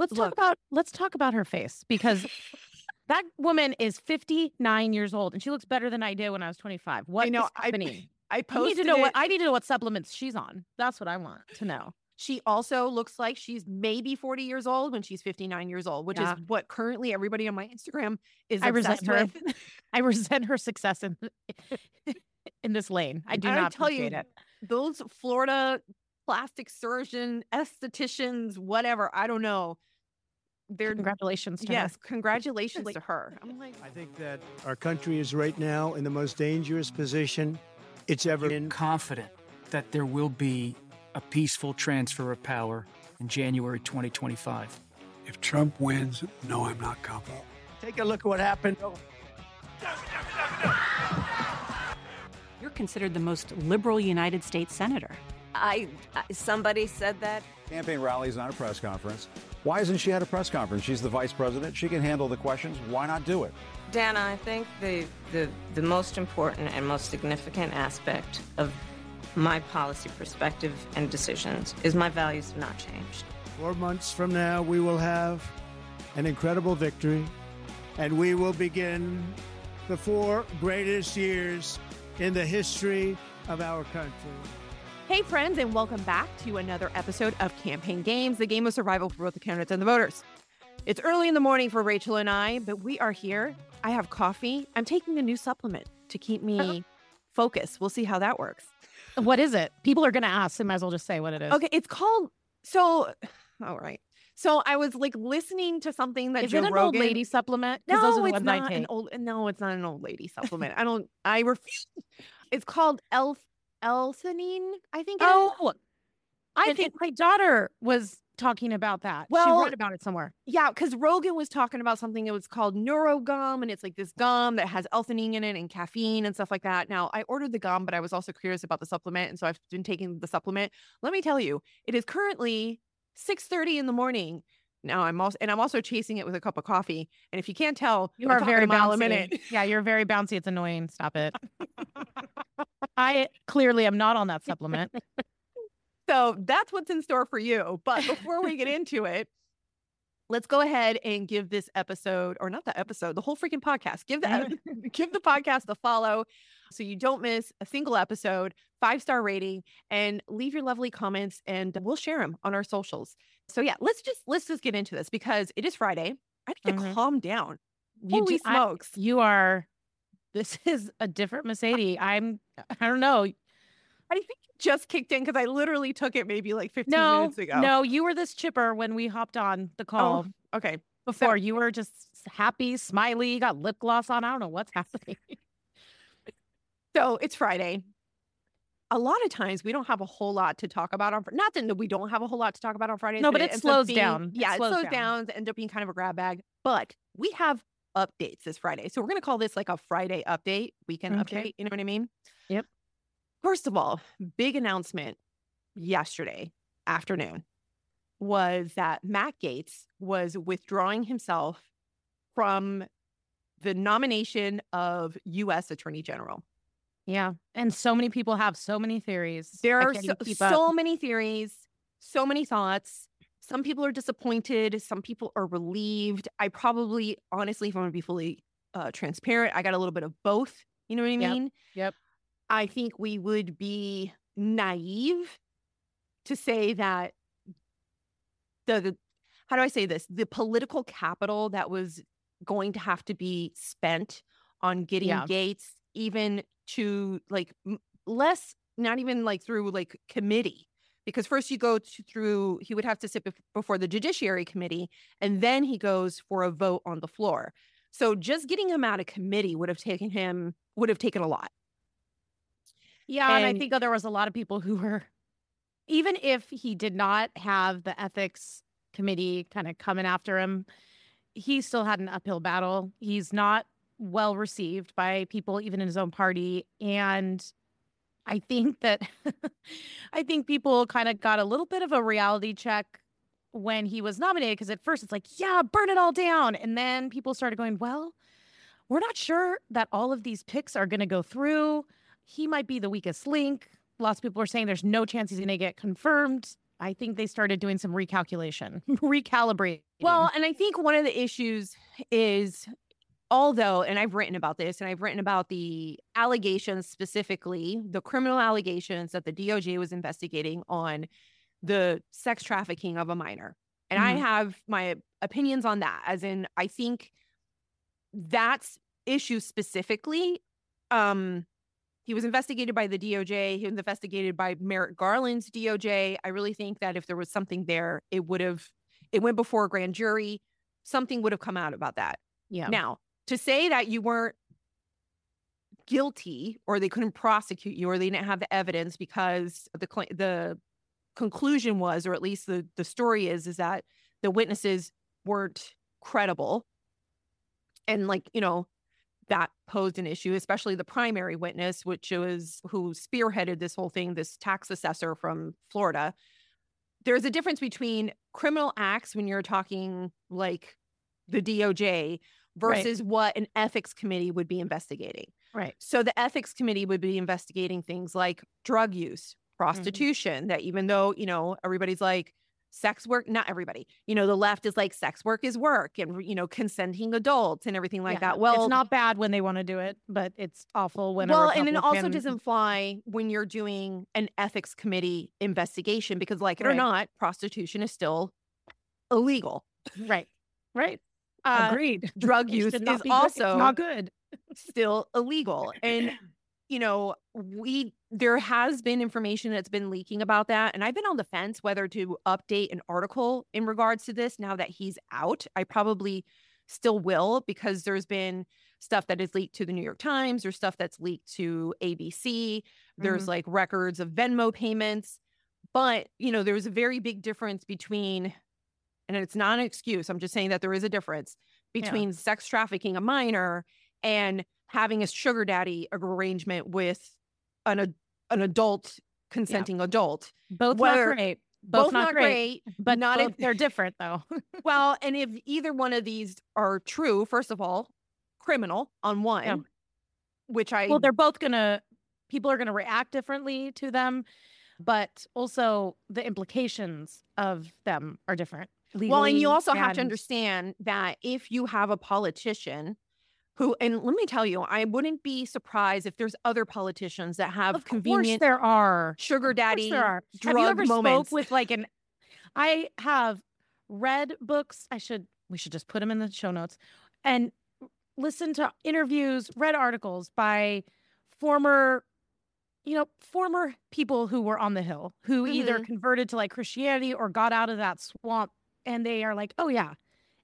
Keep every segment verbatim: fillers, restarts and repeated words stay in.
Let's Look. talk about let's talk about her face, because that woman is fifty-nine years old and she looks better than I did when I was twenty-five. What I know, is happening? I, I I posted need to know it. what I need to know what supplements she's on. That's what I want to know. She also looks like she's maybe forty years old when she's fifty-nine years old, which Yeah. is what currently everybody on my Instagram is I obsessed resent with. her. I resent her success in in this lane. I do And I not tell you, appreciate it. those Florida plastic surgeon, estheticians, whatever, I don't know. They're Congratulations to yes, her. congratulations to her. I'm like, I think that our country is right now in the most dangerous position it's ever been. Confident that there will be a peaceful transfer of power in January twenty twenty-five. If Trump wins, no, I'm not confident. Take a look at what happened. You're considered the most liberal United States senator. I, I somebody said that. Campaign rallies, not a press conference. Why isn't she at a press conference? She's the vice president. She can handle the questions. Why not do it? Dana, I think the, the, the most important and most significant aspect of my policy perspective and decisions is my values have not changed. Four months from now, we will have an incredible victory, and we will begin the four greatest years in the history of our country. hey, friends, and welcome back to another episode of Campaign Games, the game of survival for both the candidates and the voters. It's early in the morning for Rachel and I, but we are here. I have coffee. I'm taking a new supplement to keep me focused. We'll see how that works. What is it? People are going to ask, so might as well just say what it is. Okay, it's called, so, all right. So I was like listening to something that Is Joe it an Rogan, old lady supplement? 'Cause No, those are the it's ones I not take. an old. No, it's not an old lady supplement. I don't. I refuse. It's called L L-theanine, I think. It is. Oh, I And think my daughter was talking about that. Well, she read about it somewhere. Yeah, because Rogan was talking about something. It was called NeuroGum, and it's like this gum that has L-theanine in it and caffeine and stuff like that. Now, I ordered the gum, but I was also curious about the supplement, and so I've been taking the supplement. Let me tell you, it is currently six thirty in the morning. Now I'm also, and I'm also chasing it with a cup of coffee. And if you can't tell, You I'm are talking very a mile bouncy. a minute. Yeah, you're very bouncy. It's annoying. Stop it. I clearly am not on that supplement. So that's what's in store for you. But before we get into it, let's go ahead and give this episode, or not the episode, the whole freaking podcast. Give the give the podcast a follow so you don't miss a single episode. Five star rating, and leave your lovely comments, and we'll share them on our socials. So yeah, let's just let's just get into this because it is Friday. I need to Mhm. calm down. You Holy do- I- smokes! You are. This is a different Mercedes. I'm. I don't know. I think it just kicked in because I literally took it maybe like fifteen No, minutes ago. no. You were this chipper when we hopped on the call Oh, okay. before. You were just happy, smiley. You got lip gloss on. I don't know what's happening. So it's Friday. A lot of times we don't have a whole lot to talk about on. Not that we don't have a whole lot to talk about on Fridays. No, but it ends up slows being- down. It Yeah, it slows slows down. down. It ends up being kind of a grab bag. But we have updates this Friday, so we're gonna call this like a Friday update, weekend Okay. update. You know what I mean? Yep. First of all, big announcement yesterday afternoon was that Matt Gaetz was withdrawing himself from the nomination of U S Attorney General. Yeah, and so many people have so many theories. There I are can't so, even keep up. so many theories, so many thoughts. Some people are disappointed. Some people are relieved. I probably, honestly, if I'm going to be fully uh, transparent, I got a little bit of both. You know what I Yep, mean? yep. I think we would be naive to say that the, the how do I say this? The political capital that was going to have to be spent on getting Yeah. Gaetz even to like m- less, not even like through like committee, because first you go to, through, he would have to sit bef- before the Judiciary Committee, and then he goes for a vote on the floor. So just getting him out of committee would have taken him, would have taken a lot. Yeah, and, I And- think there was a lot of people who were, even if he did not have the ethics committee kind of coming after him, he still had an uphill battle. He's not well received by people, even in his own party. And I think that, I think people kind of got a little bit of a reality check when he was nominated, because at first it's like, yeah, burn it all down. And then people started going, well, we're not sure that all of these picks are going to go through. He might be the weakest link. Lots of people are saying there's no chance he's going to get confirmed I think they started doing some recalculation, recalibrate. Well, and I think one of the issues is, although, and I've written about this, and I've written about the allegations specifically, the criminal allegations that the D O J was investigating on the sex trafficking of a minor. And mm-hmm. I have my opinions on that, as in, I think that's issue specifically. Um, he was investigated by the D O J. He was investigated by Merrick Garland's D O J. I really think that if there was something there, it would have, it went before a grand jury. Something would have come out about that. Yeah. Now, to say that you weren't guilty or they couldn't prosecute you or they didn't have the evidence because the the conclusion was, or at least the, the story is, is that the witnesses weren't credible. And like, you know, that posed an issue, especially the primary witness, which was who spearheaded this whole thing, this tax assessor from Florida. There's a difference between criminal acts when you're talking like the D O J versus right. what an ethics committee would be investigating. Right. So the ethics committee would be investigating things like drug use, prostitution, mm-hmm. that even though, you know, everybody's like sex work, not everybody, you know, the left is like sex work is work and, you know, consenting adults and everything like yeah. that. Well, it's not bad when they want to do it, but it's awful when well, and it also doesn't fly when you're doing an ethics committee investigation because like it right. or not, prostitution is still illegal. Right. Right. Uh, Agreed. Drug use is also not good. Still illegal. And, you know, we, there has been information that's been leaking about that. And I've been on the fence whether to update an article in regards to this now that he's out. I probably still will because there's been stuff that is leaked to the New York Times or stuff that's leaked to A B C. There's mm-hmm. like records of Venmo payments. But, you know, there's a very big difference between, and it's not an excuse, I'm just saying that there is a difference between yeah. sex trafficking a minor and having a sugar daddy arrangement with an an adult consenting yeah. adult. Both Whether, not great. Both, both not, not great, great, but not both, if they're different though. Well, and if either one of these are true, first of all, criminal on one, yeah. which I well, they're both gonna. People are gonna react differently to them, but also the implications of them are different. Legally, well, and you also and... have to understand that if you have a politician who, and let me tell you, I wouldn't be surprised if there's other politicians that have of convenient there are sugar daddy there are. drug have you ever moments. Spoke with like an, I have read books. I should, we should just put them in the show notes and listen to interviews, read articles by former, you know, former people who were on the Hill, who mm-hmm. either converted to like Christianity or got out of that swamp. And they are like, oh yeah,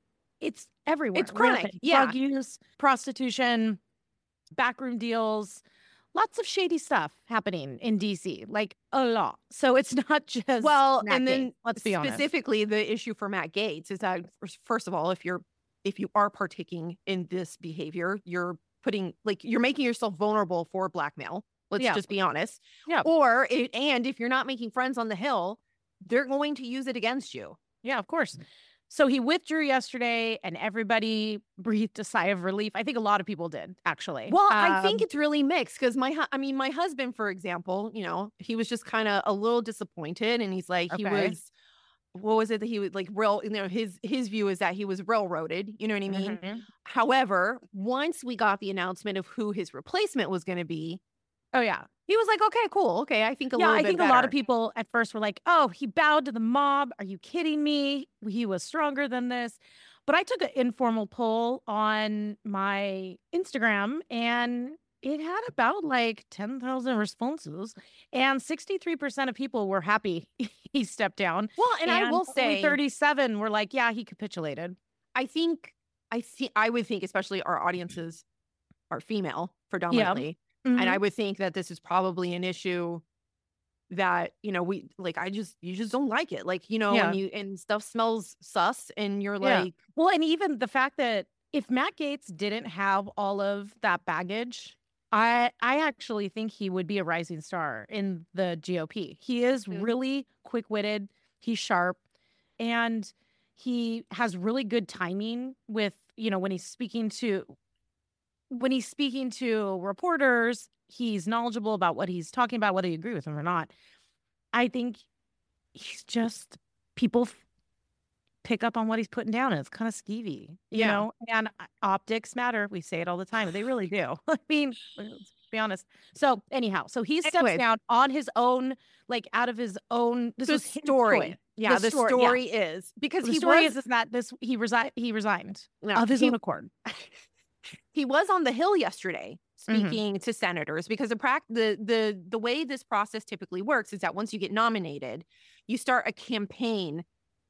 it's everywhere. It's chronic. Rampant. Yeah. Drug use, prostitution, backroom deals, lots of shady stuff happening in D C, like a lot. So it's not just well, Matt and then Gaetz, let's be honest. Specifically, the issue for Matt Gaetz is that first of all, if you're if you are partaking in this behavior, you're putting like you're making yourself vulnerable for blackmail. Let's yeah. just be honest. Yeah. Or it, and if you're not making friends on the Hill, they're going to use it against you. Yeah, of course. So he withdrew yesterday and everybody breathed a sigh of relief. I think a lot of people did, actually. Well, um, I think it's really mixed because my, hu- I mean, my husband, for example, you know, he was just kind of a little disappointed and he's like, okay. he was, what was it that he was like real, you know, his, his view is that he was railroaded, you know what I mean? Mm-hmm. However, once we got the announcement of who his replacement was going to be, oh yeah. he was like, okay, cool. Okay. I think a yeah, little I bit think better. a lot of people at first were like, oh, he bowed to the mob. Are you kidding me? He was stronger than this. But I took an informal poll on my Instagram and it had about like ten thousand responses and sixty-three percent of people were happy he stepped down. Well, and, and I will say thirty-seven were like, yeah, he capitulated. I think, I see, I would think, especially our audiences are female predominantly. Yeah. Mm-hmm. And I would think that this is probably an issue that, you know, we like, I just, you just don't like it. Like, you know, yeah. and you, and stuff smells sus and you're yeah. like, well, and even the fact that if Matt Gaetz didn't have all of that baggage, I, I actually think he would be a rising star in the G O P. He is mm-hmm. really quick-witted. He's sharp and he has really good timing with, you know, when he's speaking to When he's speaking to reporters, he's knowledgeable about what he's talking about, whether you agree with him or not. I think he's just people f- pick up on what he's putting down, and it's kind of skeevy, you Yeah. know. And uh, optics matter. We say it all the time. They really do. I mean, let's be honest. So anyhow, so he steps Anyways. down on his own, like out of his own. This The was his story. choice. Yeah, The the story- story, yeah. is because The he story was is, is that this he resigned. He resigned no, of his he, own accord. he was on the Hill yesterday Mhm. speaking to senators because the, prac- the the the way this process typically works is that once you get nominated, you start a campaign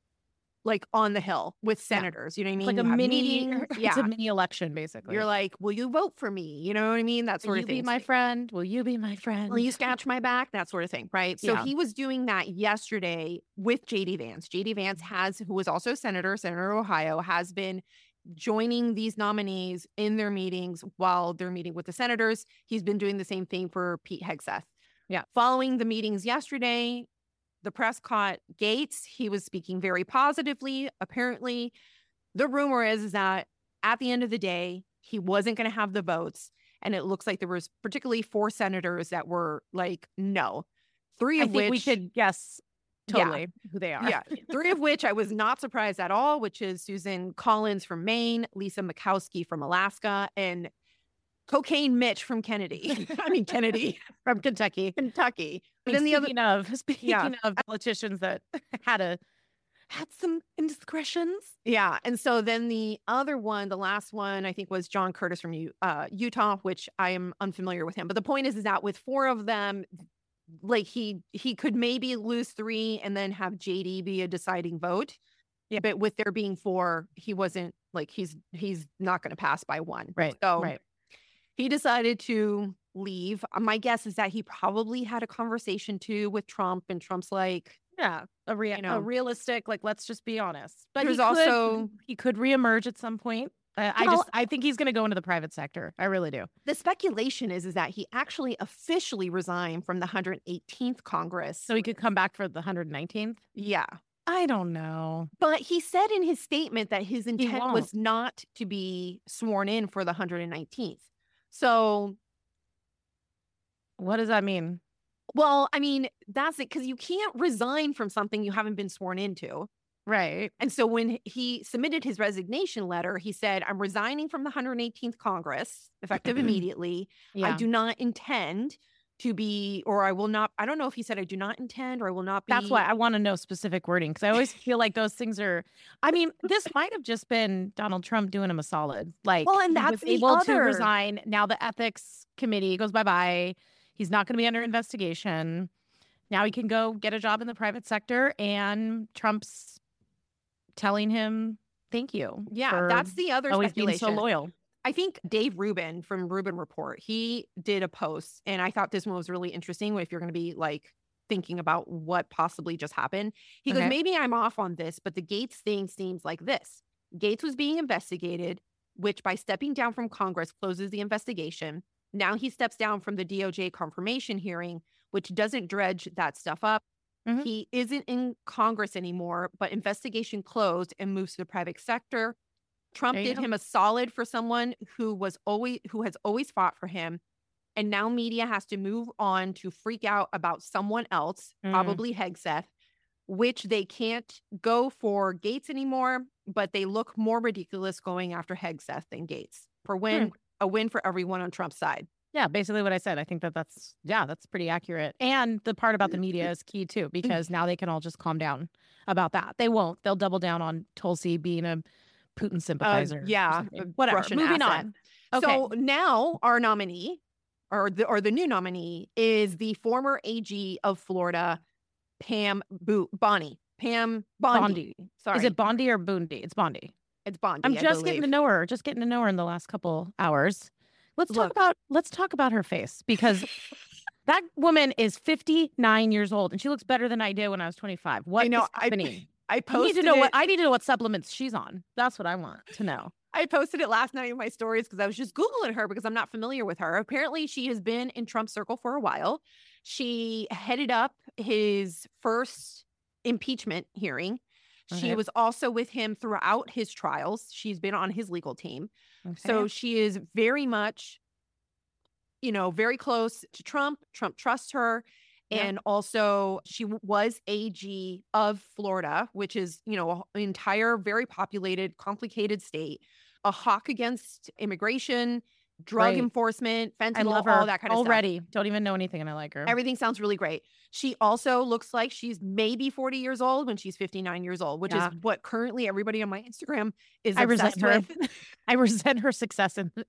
like on the Hill with senators. You know what I mean? It's like You a have mini. meetings. It's Yeah. a mini election, basically. You're like, will you vote for me? You know what I mean? That Will sort you of be thing. my friend? Will you be my friend? Will you scratch my back? That sort of thing, right? So Yeah. he was doing that yesterday with J D Vance. J D Vance has, who was also a senator, Senator of Ohio, has been joining these nominees in their meetings while they're meeting with the senators. He's been doing the same thing for Pete Hegseth. Yeah. Following the meetings yesterday, the press caught Gates. He was speaking very positively. Apparently, the rumor is, is that at the end of the day, he wasn't going to have the votes. And it looks like there was particularly four senators that were like, no. Three I of think which we could guess Yeah. totally who they are. yeah, three of which I was not surprised at all, which is Susan Collins from Maine, Lisa Murkowski from Alaska, and Cocaine Mitch from Kennedy. I mean, Kennedy, From Kentucky. Kentucky. But But then then the other, speaking of speaking Yeah. of politicians that had a had some indiscretions. yeah. And so then the other one, the last one, I think was John Curtis from U- uh, Utah, which I am unfamiliar with him. But the point is, is that with four of them, like he he could maybe lose three and then have J D be a deciding vote. Yeah. But with there being four, he wasn't like he's he's not going to pass by one. Right. So right. he decided to leave. Uh, My guess is that he probably had a conversation too with Trump, and Trump's like, Yeah. A rea- you know. a realistic, like, let's just be honest. But There's he could, also- he could reemerge at some point. Uh, I Well- just I think he's gonna go into the private sector. I really do. the speculation is is that he actually officially resigned from the one hundred eighteenth Congress. So he could come back for the one hundred nineteenth. yeah. I don't know. But he said in his statement that his intent won't. was not to be sworn in for the one hundred nineteenth. So, What does that mean? well, I mean, that's it, because you can't resign from something you haven't been sworn into. Right. And so when he submitted his resignation letter, he said, I'm resigning from the one hundred eighteenth Congress, effective immediately. Yeah. I do not intend to be, or I will not, I don't know if he said I do not intend or I will not be. That's why I want to know specific wording, because I always feel like those things are. I mean, this might have just been Donald Trump doing him a solid. Like, Well, and he that's was the able to other- resign. Now the ethics committee goes bye bye. He's not going to be under investigation. Now he can go get a job in the private sector, and Trump's telling him thank you. Yeah, for that's the other always being speculation. so loyal. I think Dave Rubin from Rubin Report, he did a post, and I thought this one was really interesting if you're going to be like thinking about what possibly just happened. He Okay. goes, maybe I'm off on this, but the Gates thing seems like this. Gates was being investigated, which by stepping down from Congress closes the investigation. Now he steps down from the D O J confirmation hearing, which doesn't dredge that stuff up. Mhm. He isn't in Congress anymore, but investigation closed and moves to the private sector. Trump There you did go. him a solid for someone who was always who has always fought for him. And now media has to move on to freak out about someone else, Mm. probably Hegseth, which they can't go for Gates anymore, but they look more ridiculous going after Hegseth than Gates. For win, a win for everyone on Trump's side. Yeah, basically what I said. I think that that's, yeah, that's pretty accurate. And the part about the media is key too, because now they can all just calm down about that. They won't. They'll double down on Tulsi being a Putin sympathizer. or Uh, yeah, something. a Whatever. Russian Moving asset. on. Okay. So now our nominee, or the or the new nominee, is the former A G of Florida, Pam Bo- Bondi. Pam Bondi. Bondi. Sorry, Is it Bondi or Bondi? It's Bondi. It's Bondi. I'm I just getting to believe. know her. Just getting to know her in the last couple hours. Let's talk Look. about let's talk about her face, because that woman is fifty-nine years old and she looks better than I did when I was twenty-five. What I know. is happening? I, I I need posted to know it. what I need to know what supplements she's on. That's what I want to know. I posted it last night in my stories because I was just Googling her because I'm not familiar with her. Apparently, she has been in Trump's circle for a while. She headed up his first impeachment hearing. She Okay. was also with him throughout his trials. She's been on his legal team. So Okay. she is very much, you know, very close to Trump. Trump trusts her. Yeah. And also she w- was A G of Florida, which is, you know, an entire, very populated, complicated state, a hawk against immigration, drug Great. enforcement, fentanyl, I love her all that kind of already. stuff. Don't even know anything, and I like her. Everything sounds really great. She also looks like she's maybe forty years old when she's fifty-nine years old, which Yeah. is what currently everybody on my Instagram is I obsessed resent her. with. I resent her success in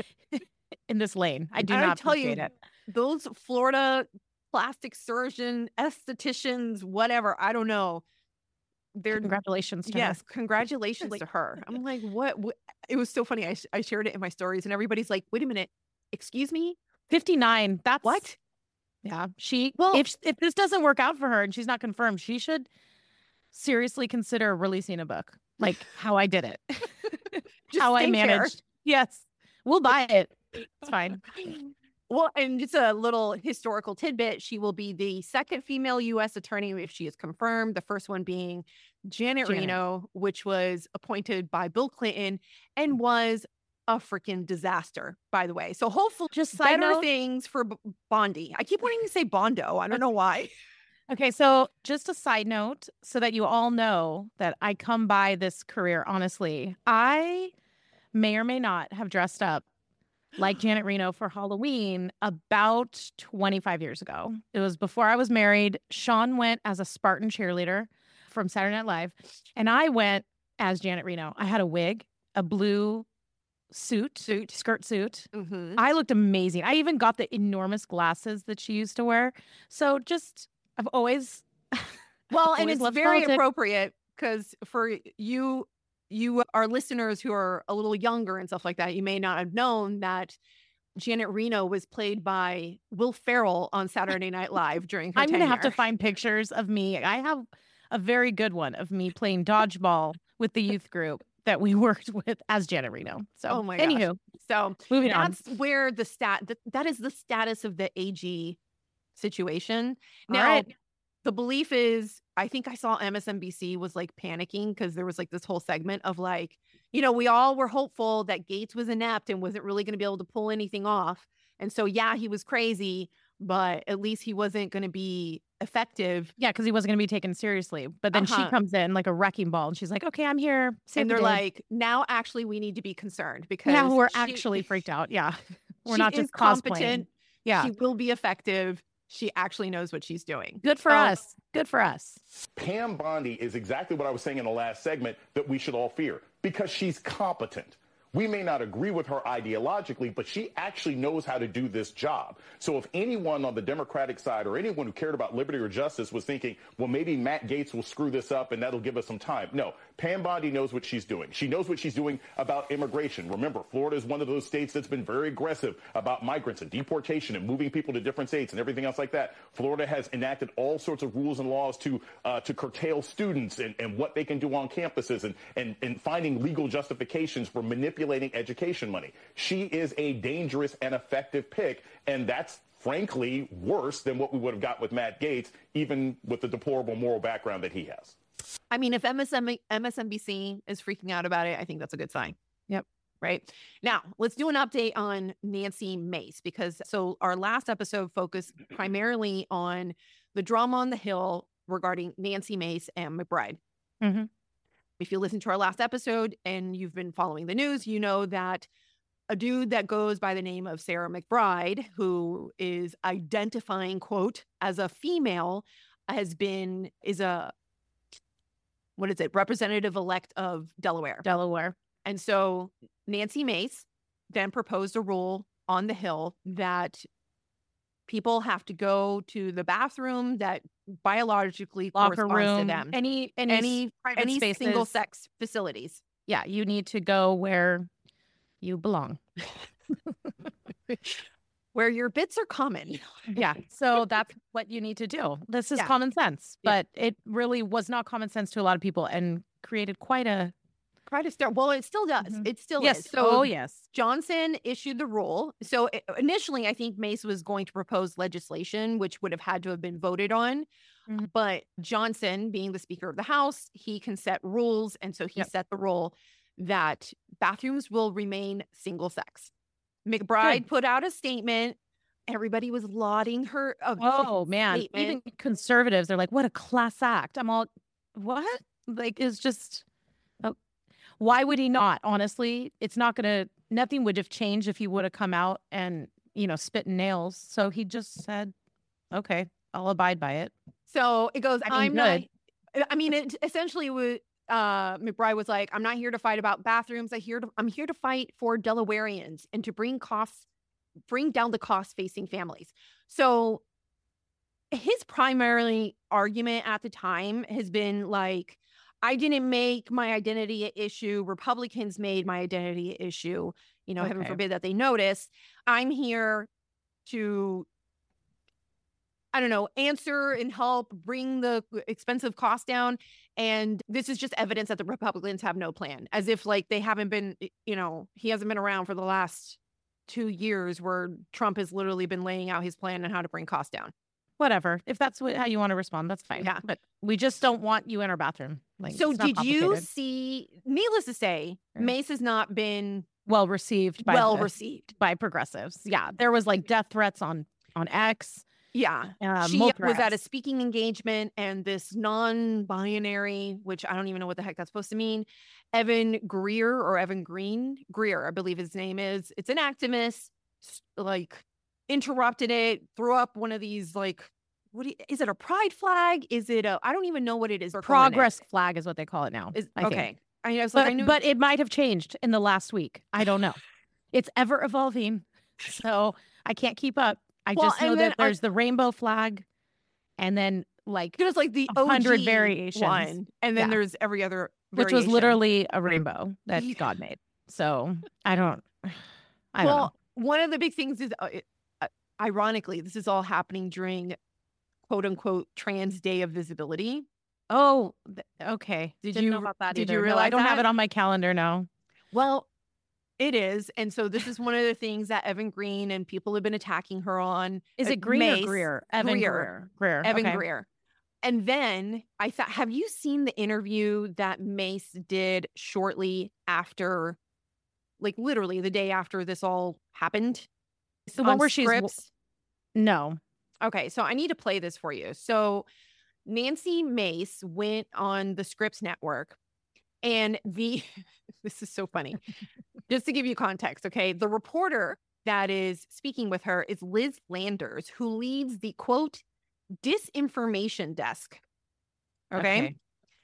in this lane. I do And I not tell you, appreciate it. Those Florida plastic surgeon, estheticians, whatever, I don't know. They're Congratulations to yes, her. congratulations Like- to her. I'm like, what, what? It was so funny. I, sh- I shared it in my stories, and everybody's like, wait a minute, excuse me? fifty-nine. That's What? Yeah. She Well- if if this doesn't work out for her and she's not confirmed, she should seriously consider releasing a book. Like how I did it. Just how I skincare. managed. Yes. We'll buy it. It's fine. Well, and just a little historical tidbit, she will be the second female U S attorney if she is confirmed. The first one being Janet, Janet. Reno, which was appointed by Bill Clinton and was a freaking disaster, by the way. So hopefully Just side better note. things for B- Bondi. I keep wanting to say Bondo. I don't know why. Okay, so just a side note so that you all know that I come by this career honestly. I may or may not have dressed up like Janet Reno for Halloween about twenty-five years ago. It was before I was married. Sean went as a Spartan cheerleader from Saturday Night Live, and I went as Janet Reno. I had a wig, a blue suit, suit, skirt suit. Mm-hmm. I looked amazing. I even got the enormous glasses that she used to wear. So just, I've always, Well, and always it's loved very politics. appropriate because for you, you our listeners who are a little younger and stuff like that, you may not have known that Janet Reno was played by Will Ferrell on Saturday Night Live during her I'm going to have to tenure. find pictures of me. I have a very good one of me playing dodgeball with the youth group that we worked with as Janet Reno. So, Oh my gosh. anywho, So moving on. that's where the stat that, that is the status of the A G situation. All Now, right. the belief is, I think I saw M S N B C was like panicking because there was like this whole segment of like, you know, we all were hopeful that Gates was inept and wasn't really going to be able to pull anything off. And so, yeah, he was crazy, but at least he wasn't going to be effective. Yeah, because he wasn't going to be taken seriously. But then Uh-huh. she comes in like a wrecking ball and she's like, okay, I'm here. Save And the they're day." like, now actually we need to be concerned because now we're she- actually freaked out. Yeah. We're she not is just competent. cosplaying. Yeah. She will be effective. She actually knows what she's doing. Good for So- us. Good for us. Pam Bondi is exactly what I was saying in the last segment that we should all fear because she's competent. We may not agree with her ideologically, but she actually knows how to do this job. So if anyone on the Democratic side or anyone who cared about liberty or justice was thinking, well, maybe Matt Gaetz will screw this up and that'll give us some time. No, Pam Bondi knows what she's doing. She knows what she's doing about immigration. Remember, Florida is one of those states that's been very aggressive about migrants and deportation and moving people to different states and everything else like that. Florida has enacted all sorts of rules and laws to uh, to curtail students and, and what they can do on campuses and, and, and finding legal justifications for manipulating education money. She is a dangerous and effective pick, and that's frankly worse than what we would have got with Matt Gaetz, even with the deplorable moral background that he has. I mean, if M S N B C is freaking out about it, I think that's a good sign. Yep. Right. Now, let's do an update on Nancy Mace because so our last episode focused primarily on the drama on the Hill regarding Nancy Mace and McBride. Mm-hmm. If you listen to our last episode and you've been following the news, you know that a dude that goes by the name of Sarah McBride, who is identifying, quote, as a female, has been, is a, what is it, representative elect of Delaware. Delaware. And so Nancy Mace then proposed a rule on the Hill that people have to go to the bathroom that biologically Locker corresponds room. to them. Any, any, Any, private any spaces. single sex facilities. Yeah. You need to go where you belong. Where your bits are common. Yeah. So that's what you need to do. This is Yeah. common sense, Yeah. but it really was not common sense to a lot of people and created quite a. Quite a start. Well, it still does. Mhm. It still Yes. is. So oh, yes. Johnson issued the rule. So i- initially, I think Mace was going to propose legislation, which would have had to have been voted on. Mhm. But Johnson, being the Speaker of the House, he can set rules. And so he Yep. set the rule that bathrooms will remain single sex. McBride Good. put out a statement everybody was lauding her. Oh, man. statement. Even conservatives are like, what a class act. I'm all, what? Like, it's just, oh, why would he not? Honestly, it's not going to, nothing would have changed if he would have come out and, you know, spitting nails. So he just said, okay, I'll abide by it. So it goes, I mean, I'm not, good. I mean, it essentially was, uh, McBride was like, I'm not here to fight about bathrooms. I here to, I'm here to fight for Delawareans and to bring costs, bring down the costs facing families. So his primary argument at the time has been like, I didn't make my identity an issue. Republicans made my identity an issue. You know, heaven Okay. forbid that they notice. I'm here to, I don't know, answer and help bring the expensive cost down. And this is just evidence that the Republicans have no plan, as if like they haven't been, you know, he hasn't been around for the last two years where Trump has literally been laying out his plan on how to bring costs down. Whatever. If that's what, how you want to respond, that's fine. Yeah. But we just don't want you in our bathroom. Like, So it's not did you complicated. see, needless to say, Yeah. Mace has not been well received by well the- received. by progressives? Yeah. There was like death threats on, on X. Yeah. Uh, She more was at a threats. speaking engagement, and this non-binary, which I don't even know what the heck that's supposed to mean, Evan Greer or Evan Green, Greer, I believe his name is. It's an activist, s- like interrupted it, threw up one of these like, what do you, is it a pride flag? Is it a, I don't even know what it is. they're calling it. Progress flag is what they call it now. Is, I think. okay. I, mean, I was like, But, I knew. but it might have changed in the last week. I don't know. It's ever evolving. So I can't keep up. I Well, just know and then that I- there's the rainbow flag and then like, there's like the a hundred O G variations. one, and then Yeah. there's every other which was variation. literally a rainbow that Yeah. God made. So I don't, I don't well, know. one of the big things is, uh, it- uh, ironically, this is all happening during "quote unquote" Trans Day of Visibility. Oh, th- okay. Did Didn't you- know about that did either. you No, I realize don't have that? it on my calendar now. Well, it is, and so this is one of the things that Evan Green and people have been attacking her on. Is uh, it Green Mace, or Greer? Evan Greer. Greer. Greer. Evan okay. Greer. And then I thought, have you seen the interview that Mace did shortly after, like literally the day after this all happened? It's the one on where she's w- Scripps? No. Okay, so I need to play this for you. So Nancy Mace went on the Scripps Network, and the this is so funny. Just to give you context, okay? The reporter that is speaking with her is Liz Landers, who leads the quote disinformation desk. Okay? Okay.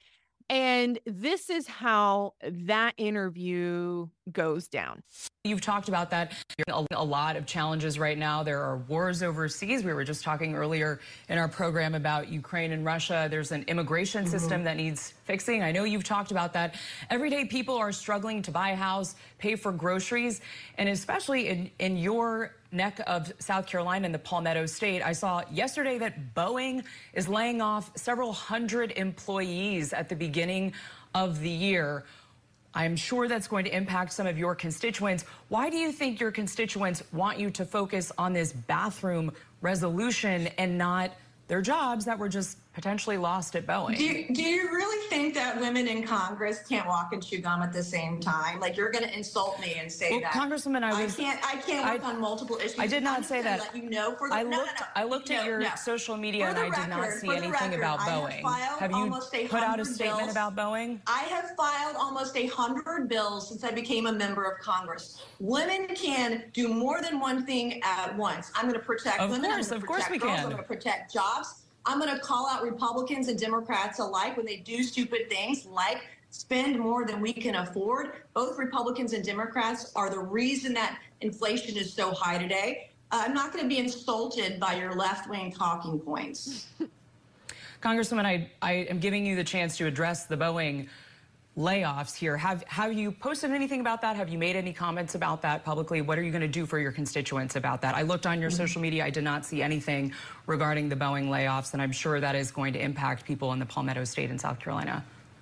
And this is how that interview goes down. You've talked about that. A, a lot of challenges right now. There are wars overseas. We were just talking earlier in our program about Ukraine and Russia. There's an immigration system that needs fixing. I know you've talked about that. Everyday people are struggling to buy a house, pay for groceries, and especially in, in your neck of South Carolina in the Palmetto State. I saw yesterday that Boeing is laying off several hundred employees at the beginning of the year. I'm sure that's going to impact some of your constituents. Why do you think your constituents want you to focus on this bathroom resolution and not their jobs that were just potentially lost at Boeing? Do you, do you really think that women in Congress can't walk and chew gum at the same time? Like, you're going to insult me and say Well, that. Congresswoman, I was- I can't, I can't work I- on multiple issues. I did not I'm just say gonna that. Let you know for the, I no, no, looked, no. I looked at No, your no. social media For and the I did not record- see for the anything record, about I have Boeing. filed Have you almost a put out a hundred statement bills. about Boeing? I have filed almost a hundred bills since I became a member of Congress. Women can do more than one thing at once. I'm going to protect Of women. course, I'm going of to course protect we girls. can. I'm going to protect jobs. I'm going to call out Republicans and Democrats alike when they do stupid things like spend more than we can afford. Both Republicans and Democrats are the reason that inflation is so high today. Uh, I'm not going to be insulted by your left-wing talking points. Congresswoman, I, I am giving you the chance to address the Boeing layoffs here. Have have you posted anything about that? Have you made any comments about that publicly? What are you going to do for your constituents about that? I looked on your social media. I did not see anything regarding the Boeing layoffs, and I'm sure that is going to impact people in the Palmetto State in South Carolina.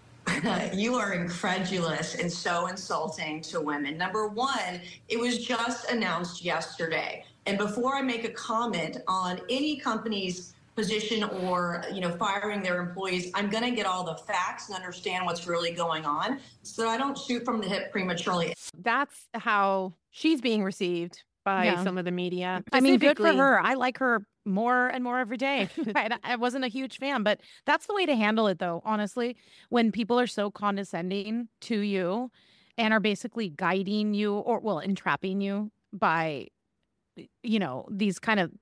You are incredulous and so insulting to women. Number one, it was just announced yesterday. And before I make a comment on any company's position or, you know, firing their employees, I'm going to get all the facts and understand what's really going on so I don't shoot from the hip prematurely. That's how she's being received by Yeah. some of the media. I mean, good for Specifically- her. I like her more and more every day. I, I wasn't a huge fan, but that's the way to handle it, though, honestly. When people are so condescending to you and are basically guiding you or, well, entrapping you by, you know, these kind of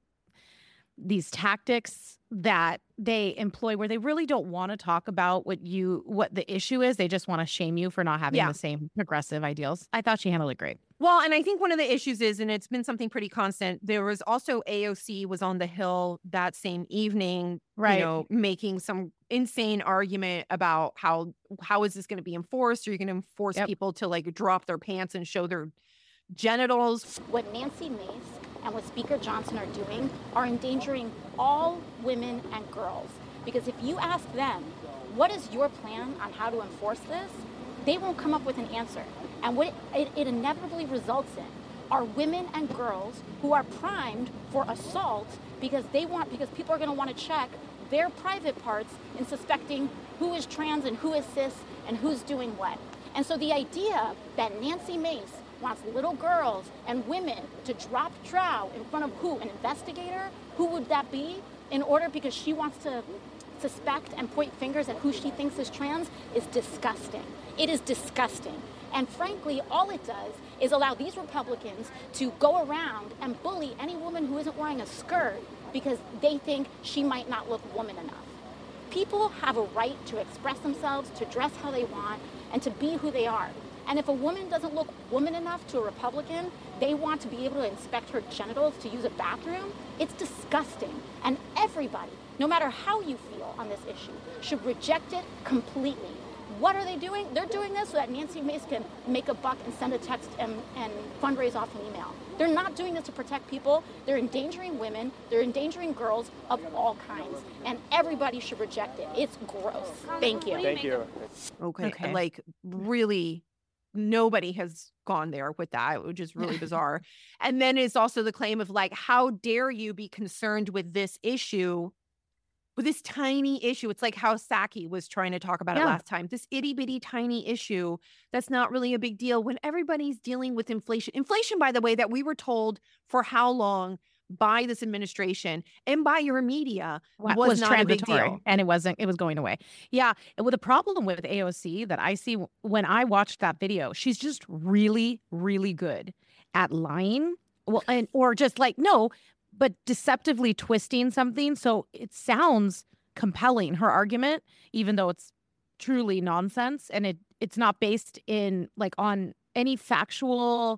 these tactics that they employ where they really don't want to talk about what you what the issue is. They just want to shame you for not having Yeah. the same progressive ideals. I thought she handled it great. Well, and I think one of the issues is, and it's been something pretty constant, there was also A O C was on the Hill that same evening, Right. you know, making some insane argument about how how is this going to be enforced? Are you going to force Yep. people to like drop their pants and show their genitals? What Nancy Mace and what Speaker Johnson are doing are endangering all women and girls. Because if you ask them, what is your plan on how to enforce this? They won't come up with an answer. And what it, it, it inevitably results in are women and girls who are primed for assault because they want, because people are gonna wanna check their private parts in suspecting who is trans and who is cis and who's doing what. And so the idea that Nancy Mace wants little girls and women to drop trow in front of who? An investigator? Who would that be? In order, because she wants to suspect and point fingers at who she thinks is trans is disgusting. It is disgusting. And frankly, all it does is allow these Republicans to go around and bully any woman who isn't wearing a skirt because they think she might not look woman enough. People have a right to express themselves, to dress how they want, and to be who they are. And if a woman doesn't look woman enough to a Republican, they want to be able to inspect her genitals to use a bathroom. It's disgusting. And everybody, no matter how you feel on this issue, should reject it completely. What are they doing? They're doing this so that Nancy Mace can make a buck and send a text and, and fundraise off an email. They're not doing this to protect people. They're endangering women. They're endangering girls of all kinds. And everybody should reject it. It's gross. Thank you. Thank you. Okay. Okay. Like really nobody has gone there with that, which is really bizarre. And then it's also the claim of like, how dare you be concerned with this issue, with this tiny issue? It's like how Psaki was trying to talk about it Yeah. last time. This itty bitty tiny issue that's not really a big deal when everybody's dealing with inflation. Inflation, by the way, that we were told for how long by this administration and by your media Wa- was, not a big transitory, deal. and it wasn't. It was going away. Yeah. And with the problem with A O C that I see w- when I watched that video, she's just really, really good at lying. Well, and or just like no, but deceptively twisting something so it sounds compelling. Her argument, even though it's truly nonsense, and it it's not based in like on any factual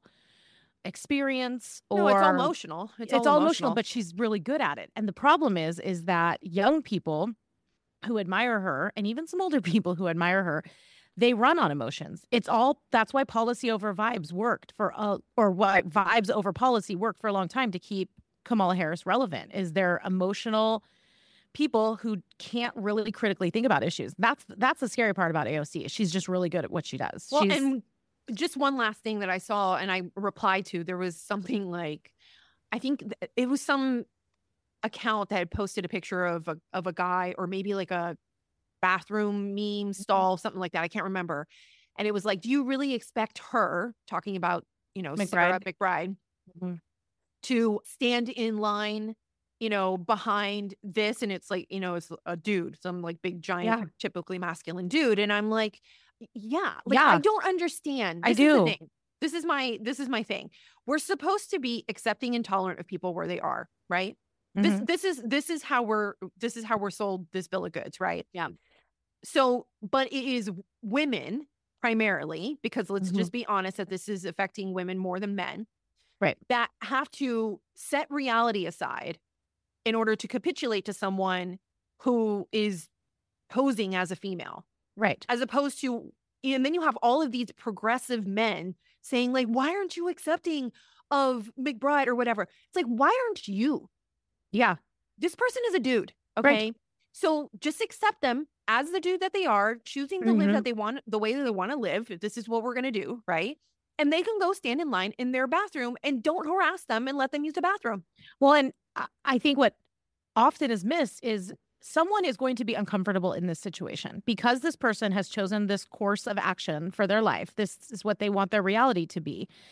experience or No, it's all emotional. It's, it's all all emotional. emotional, but she's really good at it. And the problem is, is that young people who admire her, and even some older people who admire her, they run on emotions. It's all that's why policy over vibes worked for, uh, or why vibes over policy worked for a long time to keep Kamala Harris relevant. Is they're emotional people who can't really critically think about issues. That's that's the scary part about A O C. She's just really good at what she does. Well, She's, and just one last thing that I saw and I replied to, there was something like, I think th- it was some account that had posted a picture of a of a guy or maybe like a bathroom meme stall, something like that. I can't remember. And it was like, do you really expect her, talking about, you know, Sarah McBride. McBride, Mhm. to stand in line, you know, behind this? And it's like, you know, it's a dude, some like big, giant, Yeah. typically masculine dude. And I'm like, yeah, like I Yeah. don't understand. I This is the do. thing. This is my this is my thing. We're supposed to be accepting and tolerant of people where they are, right? This Mhm. this is this is how we're this is how we're sold this bill of goods, right? Yeah. So, but it is women primarily, because let's Mhm. just be honest that this is affecting women more than men, Right. that have to set reality aside in order to capitulate to someone who is posing as a female, Right. as opposed to, and then you have all of these progressive men saying like, why aren't you accepting of McBride or whatever? It's like, why aren't you? Yeah. This person is a dude, Right. okay? So just accept them as the dude that they are, choosing to live Mhm. that they want, the way that they want to live. If this is what we're going to do, right? And they can go stand in line in their bathroom and don't harass them and let them use the bathroom. Well, and I- I think what often is missed is someone is going to be uncomfortable in this situation because this person has chosen this course of action for their life. This is what they want their reality to be.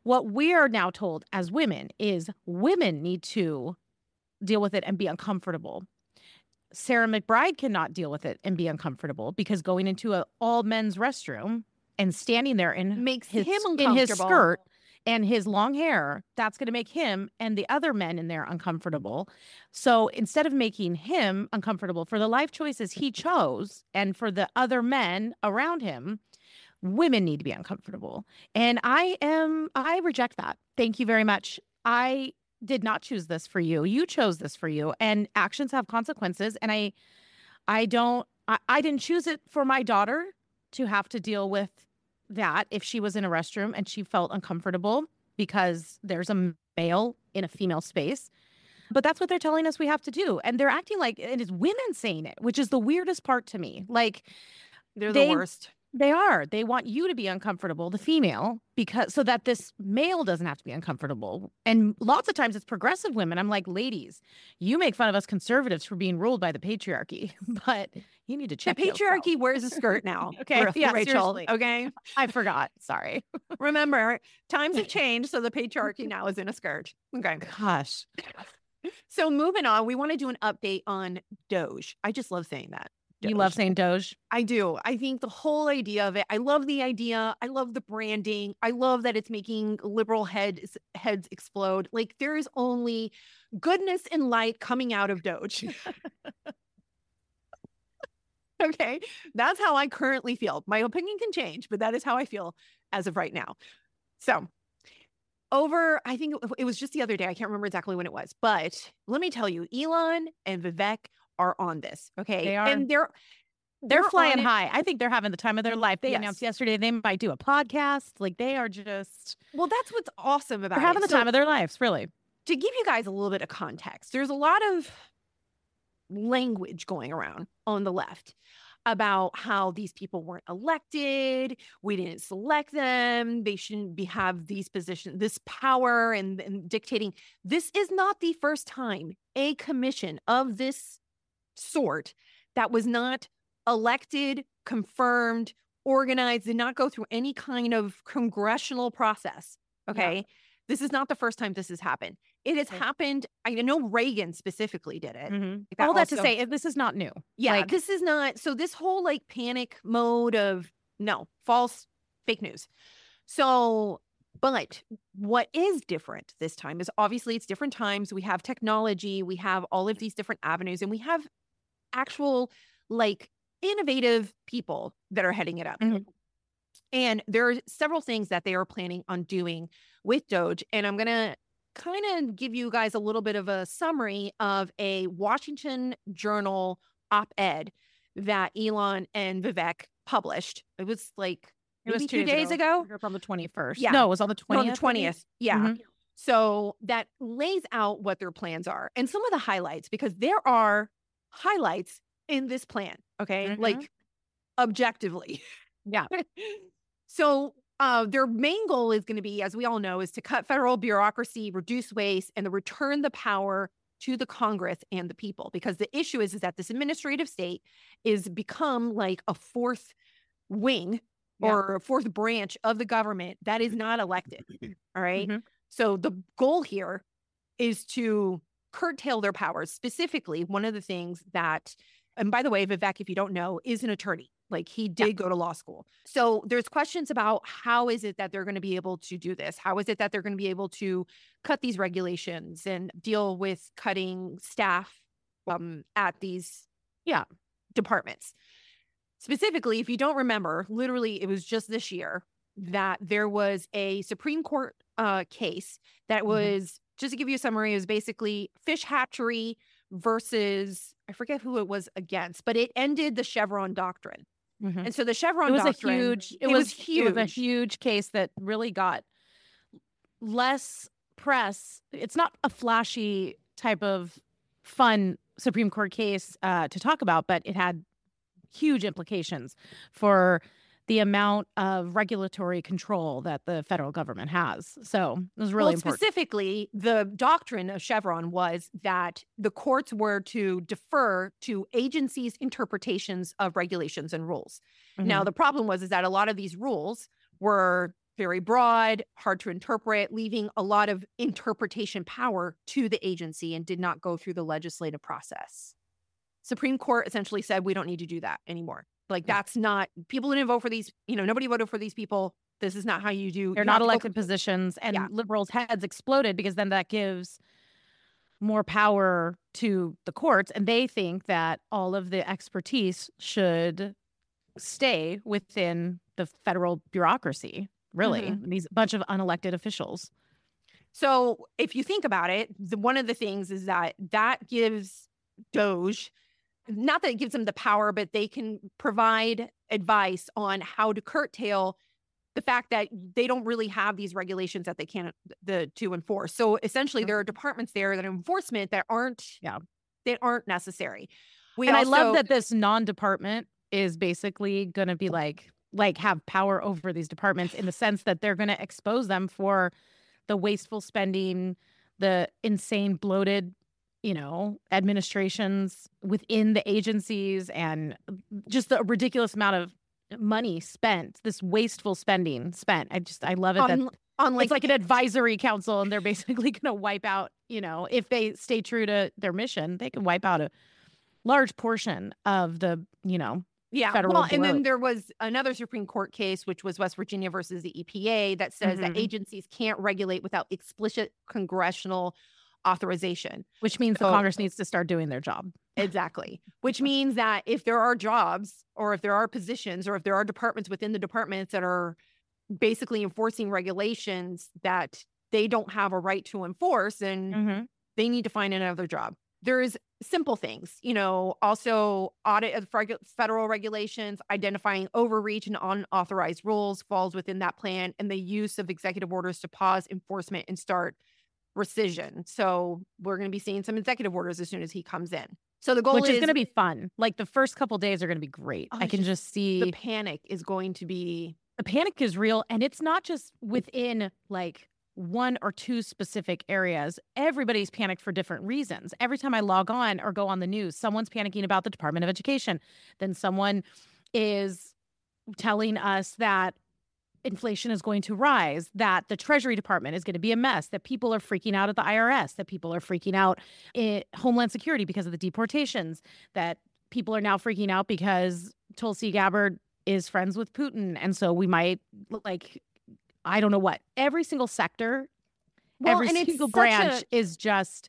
What we are now told as women is women need to deal with it and be uncomfortable. Sarah McBride cannot deal with it and be uncomfortable because going into an all men's restroom and standing there in makes his, him in his uncomfortable. skirt and his long hair, that's going to make him and the other men in there uncomfortable. So instead of making him uncomfortable for the life choices he chose and for the other men around him, women need to be uncomfortable. And I am, I reject that. Thank you very much. I did not choose this for you. You chose this for you, and actions have consequences. And I, I don't, I, I didn't choose it for my daughter to have to deal with that if she was in a restroom and she felt uncomfortable because there's a male in a female space. But that's what they're telling us we have to do. And they're acting like it is women saying it, which is the weirdest part to me. Like they're they, the worst. They are. They want you to be uncomfortable, the female, because so that this male doesn't have to be uncomfortable. And lots of times it's progressive women. I'm like, ladies, you make fun of us conservatives for being ruled by the patriarchy, but you need to check the patriarchy yourself. wears a skirt now. Okay, yeah, Rachel. seriously. Okay, I forgot. Sorry. Remember, times have changed, so the patriarchy now is in a skirt. Okay, gosh. So moving on, we want to do an update on Doge. I just love saying that. Doge. You love saying Doge? I do. I think the whole idea of it, I love the idea. I love the branding. I love that it's making liberal heads heads explode. Like there is only goodness and light coming out of Doge. Okay. That's how I currently feel. My opinion can change, but that is how I feel as of right now. So over, I think it was just the other day. I can't remember exactly when it was, but let me tell you, Elon and Vivek are on this. Okay. They are. And they're, They're, they're flying on it. high. I think they're having the time of their life. They Yes. announced yesterday they might do a podcast. Like they are just, Well, that's what's awesome about they're having it. the So time of their lives, really. to give you guys a little bit of context, there's a lot of language going around on the left about how these people weren't elected. We didn't select them. They shouldn't be have these positions, this power and, and dictating. This is not the first time a commission of this sort that was not elected, confirmed, organized, did not go through any kind of congressional process. Okay. Yeah. This is not the first time this has happened. It has okay. happened. I know Reagan specifically did it. Mm-hmm. That All that also, to say, this is not new. Yeah, like, this is not. So this whole like panic mode of no, false, fake news. So, but what is different this time is obviously it's different times. We have technology. We have all of these different avenues, and we have actual like innovative people that are heading it up. Mm-hmm. And there are several things that they are planning on doing with Doge. And I'm going to kind of give you guys a little bit of a summary of a Washington Journal op-ed that Elon and Vivek published. It was like it was two, two days ago. ago. On the twenty-first. Yeah. No, it was on the twentieth. On the twentieth. Yeah. Mm-hmm. So that lays out what their plans are and some of the highlights, because there are highlights in this plan. Okay. Mm-hmm. Like objectively. Yeah. So uh, their main goal is going to be, as we all know, is to cut federal bureaucracy, reduce waste, and to return the power to the Congress and the people. Because the issue is, is that this administrative state is become like a fourth wing yeah. or a fourth branch of the government that is not elected. All right. Mm-hmm. So the goal here is to curtail their powers. Specifically, one of the things that, and by the way, Vivek, if you don't know, is an attorney. Like he did yeah. go to law school. So there's questions about how is it that they're going to be able to do this? How is it that they're going to be able to cut these regulations and deal with cutting staff um, at these yeah, departments? Specifically, if you don't remember, literally it was just this year that there was a Supreme Court uh, case that was, mm-hmm. just to give you a summary, it was basically fish hatchery versus, I forget who it was against, but it ended the Chevron doctrine. Mm-hmm. And so the Chevron it was doctrine, a huge, it, it was, was huge. It was a huge case that really got less press. It's not a flashy type of fun Supreme Court case uh, to talk about, but it had huge implications for the amount of regulatory control that the federal government has. So it was really well, important. Specifically, the doctrine of Chevron was that the courts were to defer to agencies' interpretations of regulations and rules. Mm-hmm. Now, the problem was is that a lot of these rules were very broad, hard to interpret, leaving a lot of interpretation power to the agency and did not go through the legislative process. Supreme Court essentially said, we don't need to do that anymore. Like, that's not, people didn't vote for these, you know, nobody voted for these people. This is not how you do. They're not elected positions, and yeah. liberals' heads exploded because then that gives more power to the courts, and they think that all of the expertise should stay within the federal bureaucracy. Really, mm-hmm. These bunch of unelected officials. So if you think about it, the, one of the things is that that gives DOJ, not that it gives them the power, but they can provide advice on how to curtail the fact that they don't really have these regulations that they can't the to enforce. So essentially, mm-hmm. there are departments there that are enforcement that aren't yeah that aren't necessary. We and also, I love that this non-department is basically going to be like. like have power over these departments in the sense that they're going to expose them for the wasteful spending, the insane bloated, you know, administrations within the agencies, and just the ridiculous amount of money spent, this wasteful spending spent. I just, I love it. On, that on like, it's like an advisory council, and they're basically going to wipe out, you know, if they stay true to their mission, they can wipe out a large portion of the, you know, Yeah, federal well, and bloat. then there was another Supreme Court case, which was West Virginia versus the E P A, that says mm-hmm. that agencies can't regulate without explicit congressional authorization. Which means so, the Congress needs to start doing their job. Exactly. Which means that if there are jobs, or if there are positions, or if there are departments within the departments that are basically enforcing regulations that they don't have a right to enforce, then mm-hmm. they need to find another job. There's simple things, you know, also audit of federal regulations, identifying overreach and unauthorized rules falls within that plan, and the use of executive orders to pause enforcement and start rescission. So we're going to be seeing some executive orders as soon as he comes in. So the goal Which is, is going to be fun. Like the first couple days are going to be great. Oh, I can just see the panic is going to be. The panic is real, and it's not just within like one or two specific areas. Everybody's panicked for different reasons. Every time I log on or go on the news, someone's panicking about the Department of Education. Then someone is telling us that inflation is going to rise, that the Treasury Department is going to be a mess, that people are freaking out at the I R S, that people are freaking out in Homeland Security because of the deportations, that people are now freaking out because Tulsi Gabbard is friends with Putin. And so we might like I don't know what. Every single sector, well, every and single it's branch a... is just,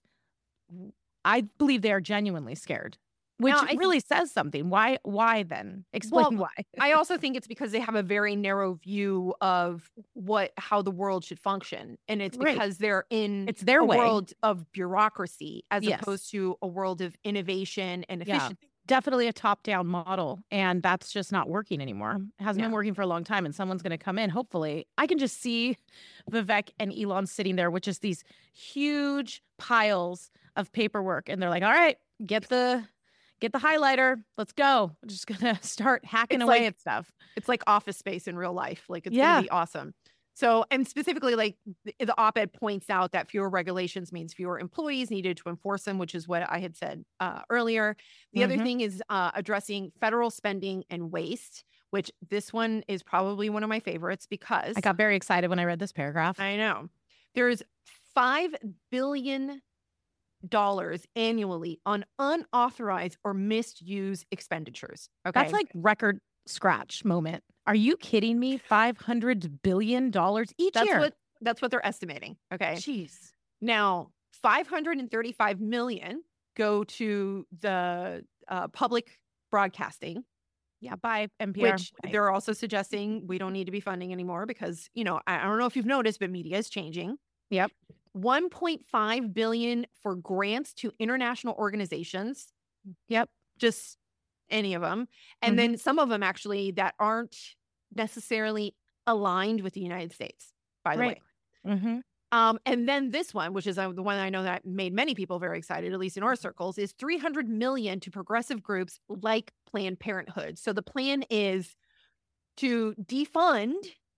I believe they are genuinely scared, which now, really th- says something. Why, why then? Explain well, why. I also think it's because they have a very narrow view of what, how the world should function. And it's because right. they're in it's their a way. world of bureaucracy as yes. opposed to a world of innovation and efficiency. Yeah. Definitely a top-down model, and that's just not working anymore. It hasn't yeah. been working for a long time, and someone's going to come in. Hopefully, I can just see Vivek and Elon sitting there with just these huge piles of paperwork, and they're like, "All right, get the get the highlighter. Let's go. We're just gonna start hacking it's away like, at stuff." It's like Office Space in real life. Like it's yeah. gonna be awesome. So, and specifically, like the, the op-ed points out that fewer regulations means fewer employees needed to enforce them, which is what I had said uh, earlier. The mm-hmm. other thing is uh, addressing federal spending and waste, which this one is probably one of my favorites because I got very excited when I read this paragraph. I know there's five billion dollars annually on unauthorized or misused expenditures. Okay, that's like record scratch moment. Are you kidding me? five hundred billion dollars each that's year. What, that's what they're estimating. Okay. Jeez. Now, five hundred thirty-five million go to the uh, public broadcasting. Yeah, by N P R. Which they're also suggesting we don't need to be funding anymore because, you know, I, I don't know if you've noticed, but media is changing. Yep. one point five billion dollars for grants to international organizations. Yep. Just any of them. And mm-hmm. then some of them actually that aren't necessarily aligned with the United States, by the right. way. Mm-hmm. Um, and then this one, which is uh, the one I know that made many people very excited, at least in our circles, is three hundred million dollars to progressive groups like Planned Parenthood. So the plan is to defund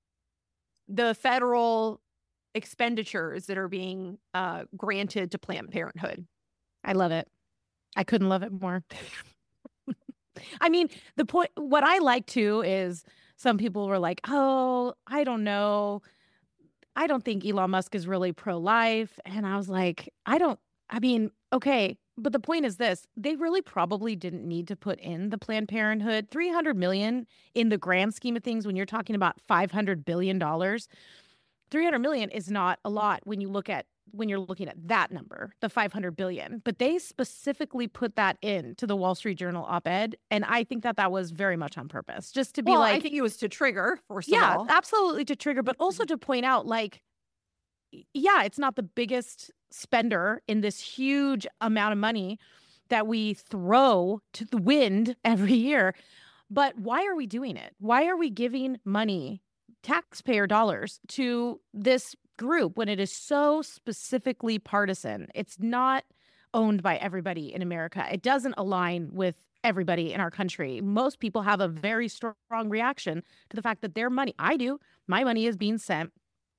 the federal expenditures that are being uh, granted to Planned Parenthood. I love it. I couldn't love it more. I mean, the point, what I like too is some people were like, oh, I don't know. I don't think Elon Musk is really pro-life. And I was like, I don't, I mean, okay. But the point is this, they really probably didn't need to put in the Planned Parenthood. three hundred million in the grand scheme of things, when you're talking about five hundred billion dollars, three hundred million is not a lot when you look at, when you're looking at that number, the five hundred billion. But they specifically put that in to the Wall Street Journal op-ed. And I think that that was very much on purpose, just to be well, like, I think it was to trigger, first yeah, of all. absolutely to trigger, but also to point out, like, yeah, it's not the biggest spender in this huge amount of money that we throw to the wind every year. But why are we doing it? Why are we giving money, taxpayer dollars, to this group when it is so specifically partisan? It's not owned by everybody in America. It doesn't align with everybody in our country. Most people have a very strong reaction to the fact that their money, I do, my money is being sent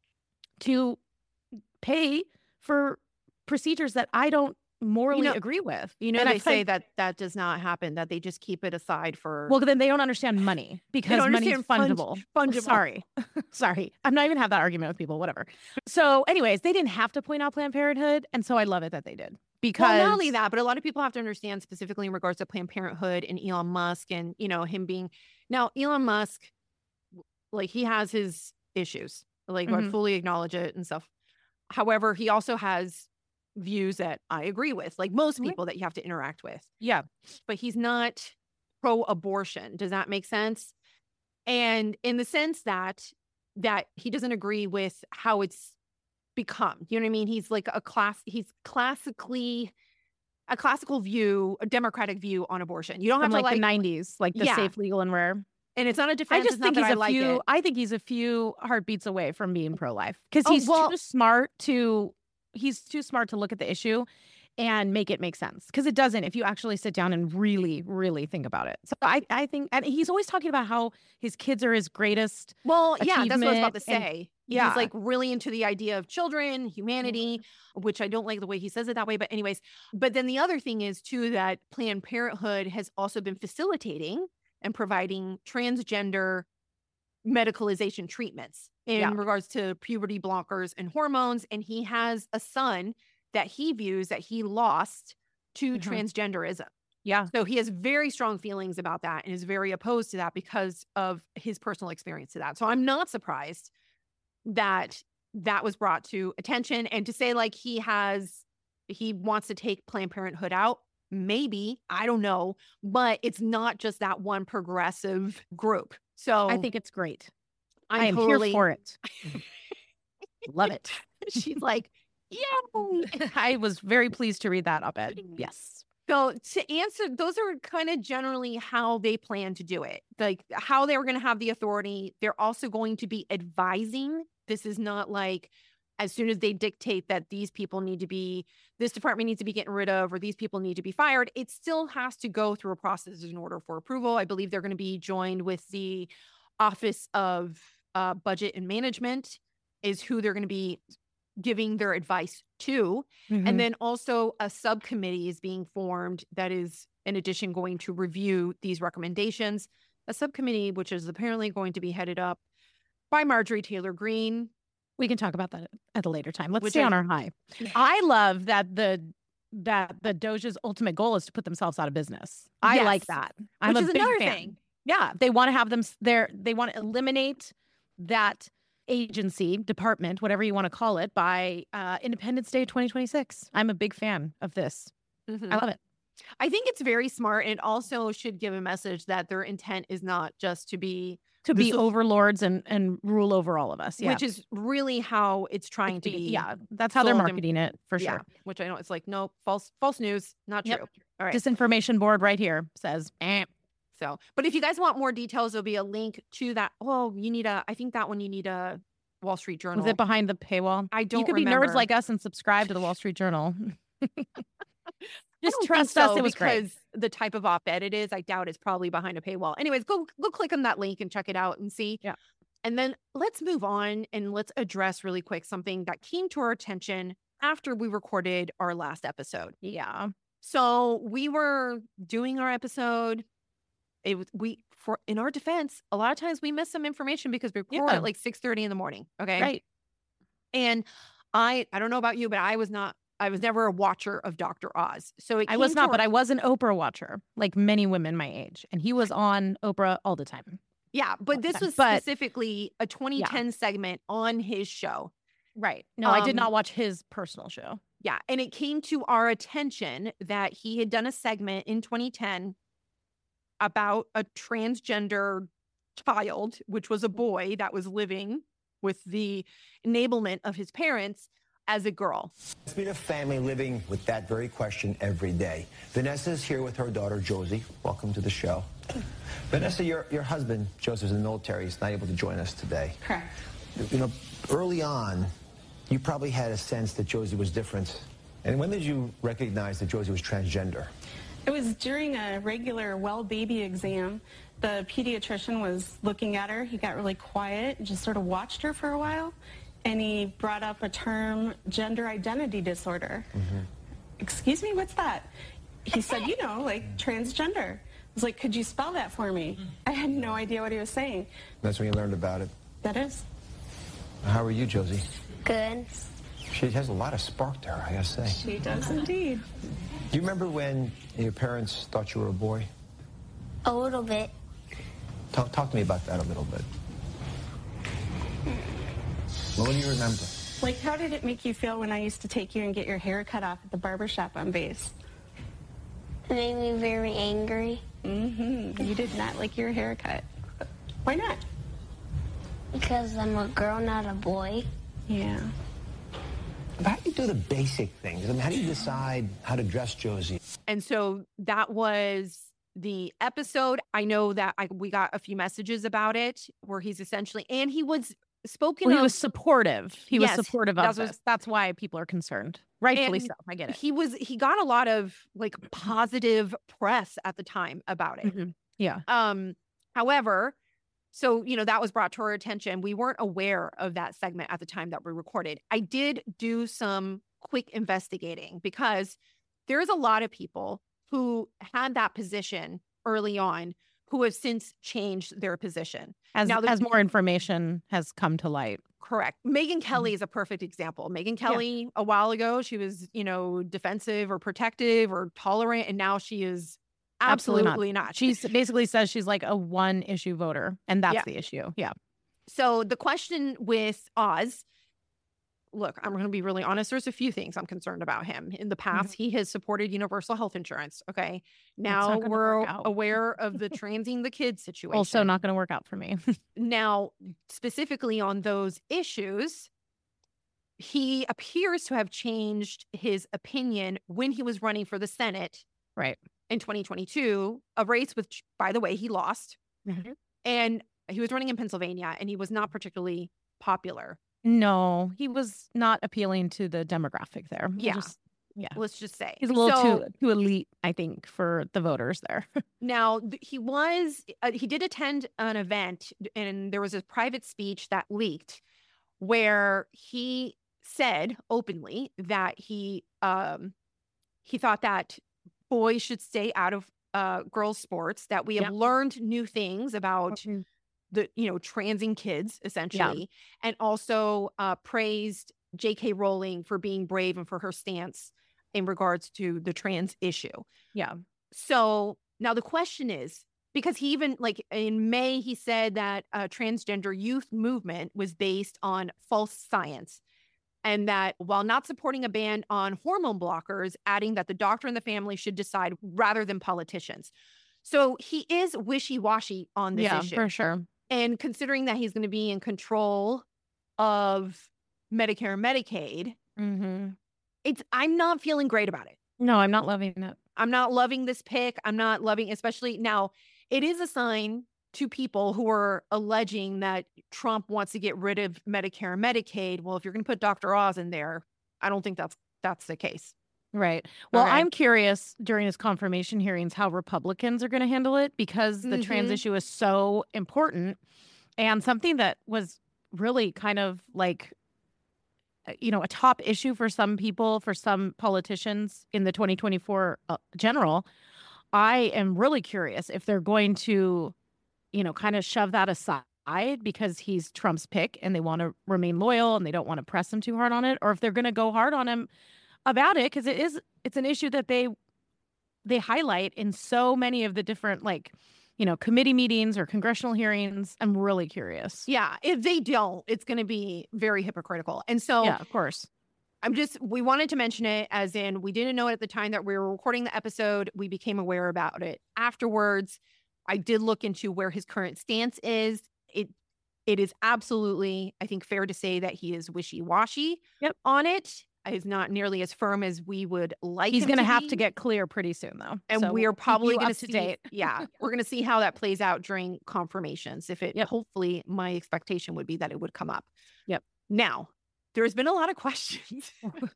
to pay for procedures that I don't morally You know- agree with. You know, And I they say find- that that does not happen, that they just keep it aside for. Well, then they don't understand money, because don't money's understand fungible. fung- fungible. Sorry. Sorry. I'm not even have that argument with people, whatever. So anyways, they didn't have to point out Planned Parenthood. And so I love it that they did. Because Well, not only that, but a lot of people have to understand specifically in regards to Planned Parenthood and Elon Musk and, you know, him being now Elon Musk, like he has his issues, like I Mhm. fully acknowledge it and stuff. However, he also has views that I agree with, like most Right. people that you have to interact with, yeah. but he's not pro-abortion. Does that make sense? And in the sense that that he doesn't agree with how it's become. You know what I mean? He's like a class, he's classically a classical view, a democratic view on abortion. You don't have From to like, like, the nineties, like the Yeah. safe, legal, and rare. and it's not a defense. I just it's think not he's that a I like few. it. I think he's a few heartbeats away from being pro-life, because Oh, he's well- too smart to. He's too smart to look at the issue and make it make sense, because it doesn't if you actually sit down and really, really think about it. So I, I think, and he's always talking about how his kids are his greatest. Well, yeah, that's what I was about to achievement, and- say. yeah. He's like really into the idea of children, humanity, which I don't like the way he says it that way. But anyways, but then the other thing is too that Planned Parenthood has also been facilitating and providing transgender medicalization treatments in Yeah. regards to puberty blockers and hormones. And he has a son that he views that he lost to Mhm. transgenderism. Yeah. So he has very strong feelings about that and is very opposed to that because of his personal experience to that. So I'm not surprised that that was brought to attention, and to say like he has, he wants to take Planned Parenthood out. Maybe, I don't know, but it's not just that one progressive group. So I think it's great. I'm I am totally, here for it. Love it. She's like, yeah. I was very pleased to read that op-ed. Yes. So to answer, those are kind of generally how they plan to do it. Like how they were going to have the authority. They're also going to be advising. This is not like as soon as they dictate that these people need to be, this department needs to be getting rid of, or these people need to be fired. It still has to go through a process in order for approval. I believe they're going to be joined with the Office of uh, Budget and Management is who they're going to be giving their advice to. Mhm. And then also a subcommittee is being formed that is, in addition, going to review these recommendations. A subcommittee, which is apparently going to be headed up by Marjorie Taylor Greene. We can talk about that at a later time. Let's Which stay I- on our high. I love that the that the Doge's ultimate goal is to put themselves out of business. I Yes. like that. I'm Which a is big another fan. thing. Yeah, they want to have them there. They want to eliminate that agency, department, whatever you want to call it, by uh, Independence Day twenty twenty-six. I'm a big fan of this. Mhm. I love it. I think it's very smart. And it also should give a message that their intent is not just to be, To This be is- overlords and and rule over all of us. Yeah. which is really how it's trying to be. yeah, that's how they're sold and- marketing it for Yeah, sure. which I know it's like, no, false, false news, not Yep. true. All right. Disinformation board right here says, eh. So, but if you guys want more details, there'll be a link to that. Oh, you need a, I think that one you need a Wall Street Journal. Was it behind the paywall? I don't You could be remember. nerds like us and subscribe to the Wall Street Journal. I Just don't trust think us. so, It was great. because the type of op-ed it is, I doubt it's probably behind a paywall. Anyways, go go click on that link and check it out and see. Yeah. And then let's move on and let's address really quick something that came to our attention after we recorded our last episode. Yeah. So we were doing our episode. it was we for in our defense, a lot of times we miss some information because we record Yeah. at like six thirty in the morning. Okay. Right. And I I don't know about you, but I was not I was never a watcher of Doctor Oz. So it I was came not, to but our- I was an Oprah watcher, like many women my age. And he was on Oprah all the time. yeah, but this Okay. was But- specifically a twenty ten segment on his show. Right. No, I did Um, not watch his personal show. Yeah, and it came to our attention that he had done a segment in twenty ten about a transgender child, which was a boy that was living with the enablement of his parents as a girl. It's been a family living with that very question every day. Vanessa's here with her daughter, Josie. Welcome to the show. Vanessa, your, your husband, Joseph's in the military. He's not able to join us today. Correct. You know, early on, you probably had a sense that Josie was different. And when did you recognize that Josie was transgender? It was during a regular well baby exam. The pediatrician was looking at her. He got really quiet and just sort of watched her for a while. And he brought up a term, gender identity disorder. Mm-hmm. Excuse me, what's that? He said, you know, like transgender. I was like, could you spell that for me? I had no idea what he was saying. That's when you learned about it. That is. How are you, Josie? Good. She has a lot of spark to her, I gotta say. She does indeed. Do you remember when your parents thought you were a boy? A little bit. Talk, talk to me about that a little bit. What do you remember? Like, how did it make you feel when I used to take you and get your hair cut off at the barber shop on base? It made me very angry. Mm-hmm. You did not like your haircut. Why not? Because I'm a girl, not a boy. Yeah. But how do you do the basic things? I mean, how do you decide how to dress Josie? And so that was the episode. I know that I, we got a few messages about it where he's essentially, and he was spoken Well, he of- was supportive. He Yes, was supportive that of was- this. That's why people are concerned. Rightfully And so. I get it. He was he got a lot of like positive press at the time about it. Mhm. Yeah. Um, however, so you know that was brought to our attention. We weren't aware of that segment at the time that we recorded. I did do some quick investigating because there's a lot of people who had that position early on who have since changed their position. As, Now, the- as more information has come to light. Correct. Megyn Kelly is a perfect example. Megyn Kelly, a while ago, she was, you know, defensive or protective or tolerant, and now she is absolutely, not. She basically says she's like a one issue voter, and that's Yeah. the issue. Yeah. So the question with Oz, look, I'm going to be really honest. There's a few things I'm concerned about him. In the past, he has supported universal health insurance. Okay. Now not gonna we're work out. aware of the transing the kids situation. Also, not going to work out for me. Now, specifically on those issues, he appears to have changed his opinion when he was running for the Senate right. in twenty twenty-two, a race which, by the way, he lost. Mhm. And he was running in Pennsylvania, and he was not particularly popular. No, he was not appealing to the demographic there. We'll Yeah. just- yeah. Let's just say He's a little So- too too elite, I think, for the voters there. Now, th- he was, uh, he did attend an event, and there was a private speech that leaked where he said openly that he, um, he thought that boys should stay out of uh, girls' sports, that we have Yep. learned new things about Mhm. the, you know, transing kids, essentially, and also uh, praised J K Rowling for being brave and for her stance in regards to the trans issue. Yeah. So now the question is, because he even like in May, he said that a transgender youth movement was based on false science. And that while not supporting a ban on hormone blockers, adding that the doctor and the family should decide rather than politicians. So he is wishy-washy on this Yeah, issue. for sure. And considering that he's going to be in control of Medicare and Medicaid, Mm-hmm. it's I'm not feeling great about it. No, I'm not loving it. I'm not loving this pick. I'm not loving, especially now, it is a sign to people who are alleging that Trump wants to get rid of Medicare and Medicaid. Well, if you're going to put Doctor Oz in there, I don't think that's that's the case. Right. Well, Okay. I'm curious during his confirmation hearings how Republicans are going to handle it because the trans Mhm. issue is so important and something that was really kind of like, uh, you know, a top issue for some people, for some politicians in the twenty twenty-four uh, general. I am really curious if they're going to, you know, kind of shove that aside because he's Trump's pick and they want to remain loyal and they don't want to press him too hard on it, or if they're going to go hard on him about it, because it is it's an issue that they they highlight in so many of the different, like, you know, committee meetings or congressional hearings. I'm really curious. Yeah, if they don't, it's going to be very hypocritical. And so, yeah, of course. I'm just, we wanted to mention it as in we didn't know it at the time that we were recording the episode. We became aware about it afterwards. I did look into where his current stance is. It It is absolutely, I think, fair to say that he is wishy-washy yep. on it. Is not nearly as firm as we would like. He's going to have be. to get clear pretty soon, though. And so we are probably we'll going to see. date. Yeah, we're going to see how that plays out during confirmations. If it, yep. hopefully, my expectation would be that it would come up. Yep. Now, there's been a lot of questions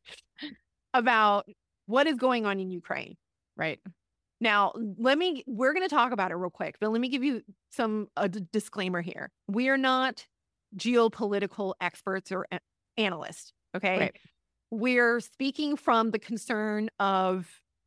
about what is going on in Ukraine. Right. Now, let me. We're going to talk about it real quick, but let me give you some a d- disclaimer here. We are not geopolitical experts or a- analysts. Okay. Right. We're speaking from the concern of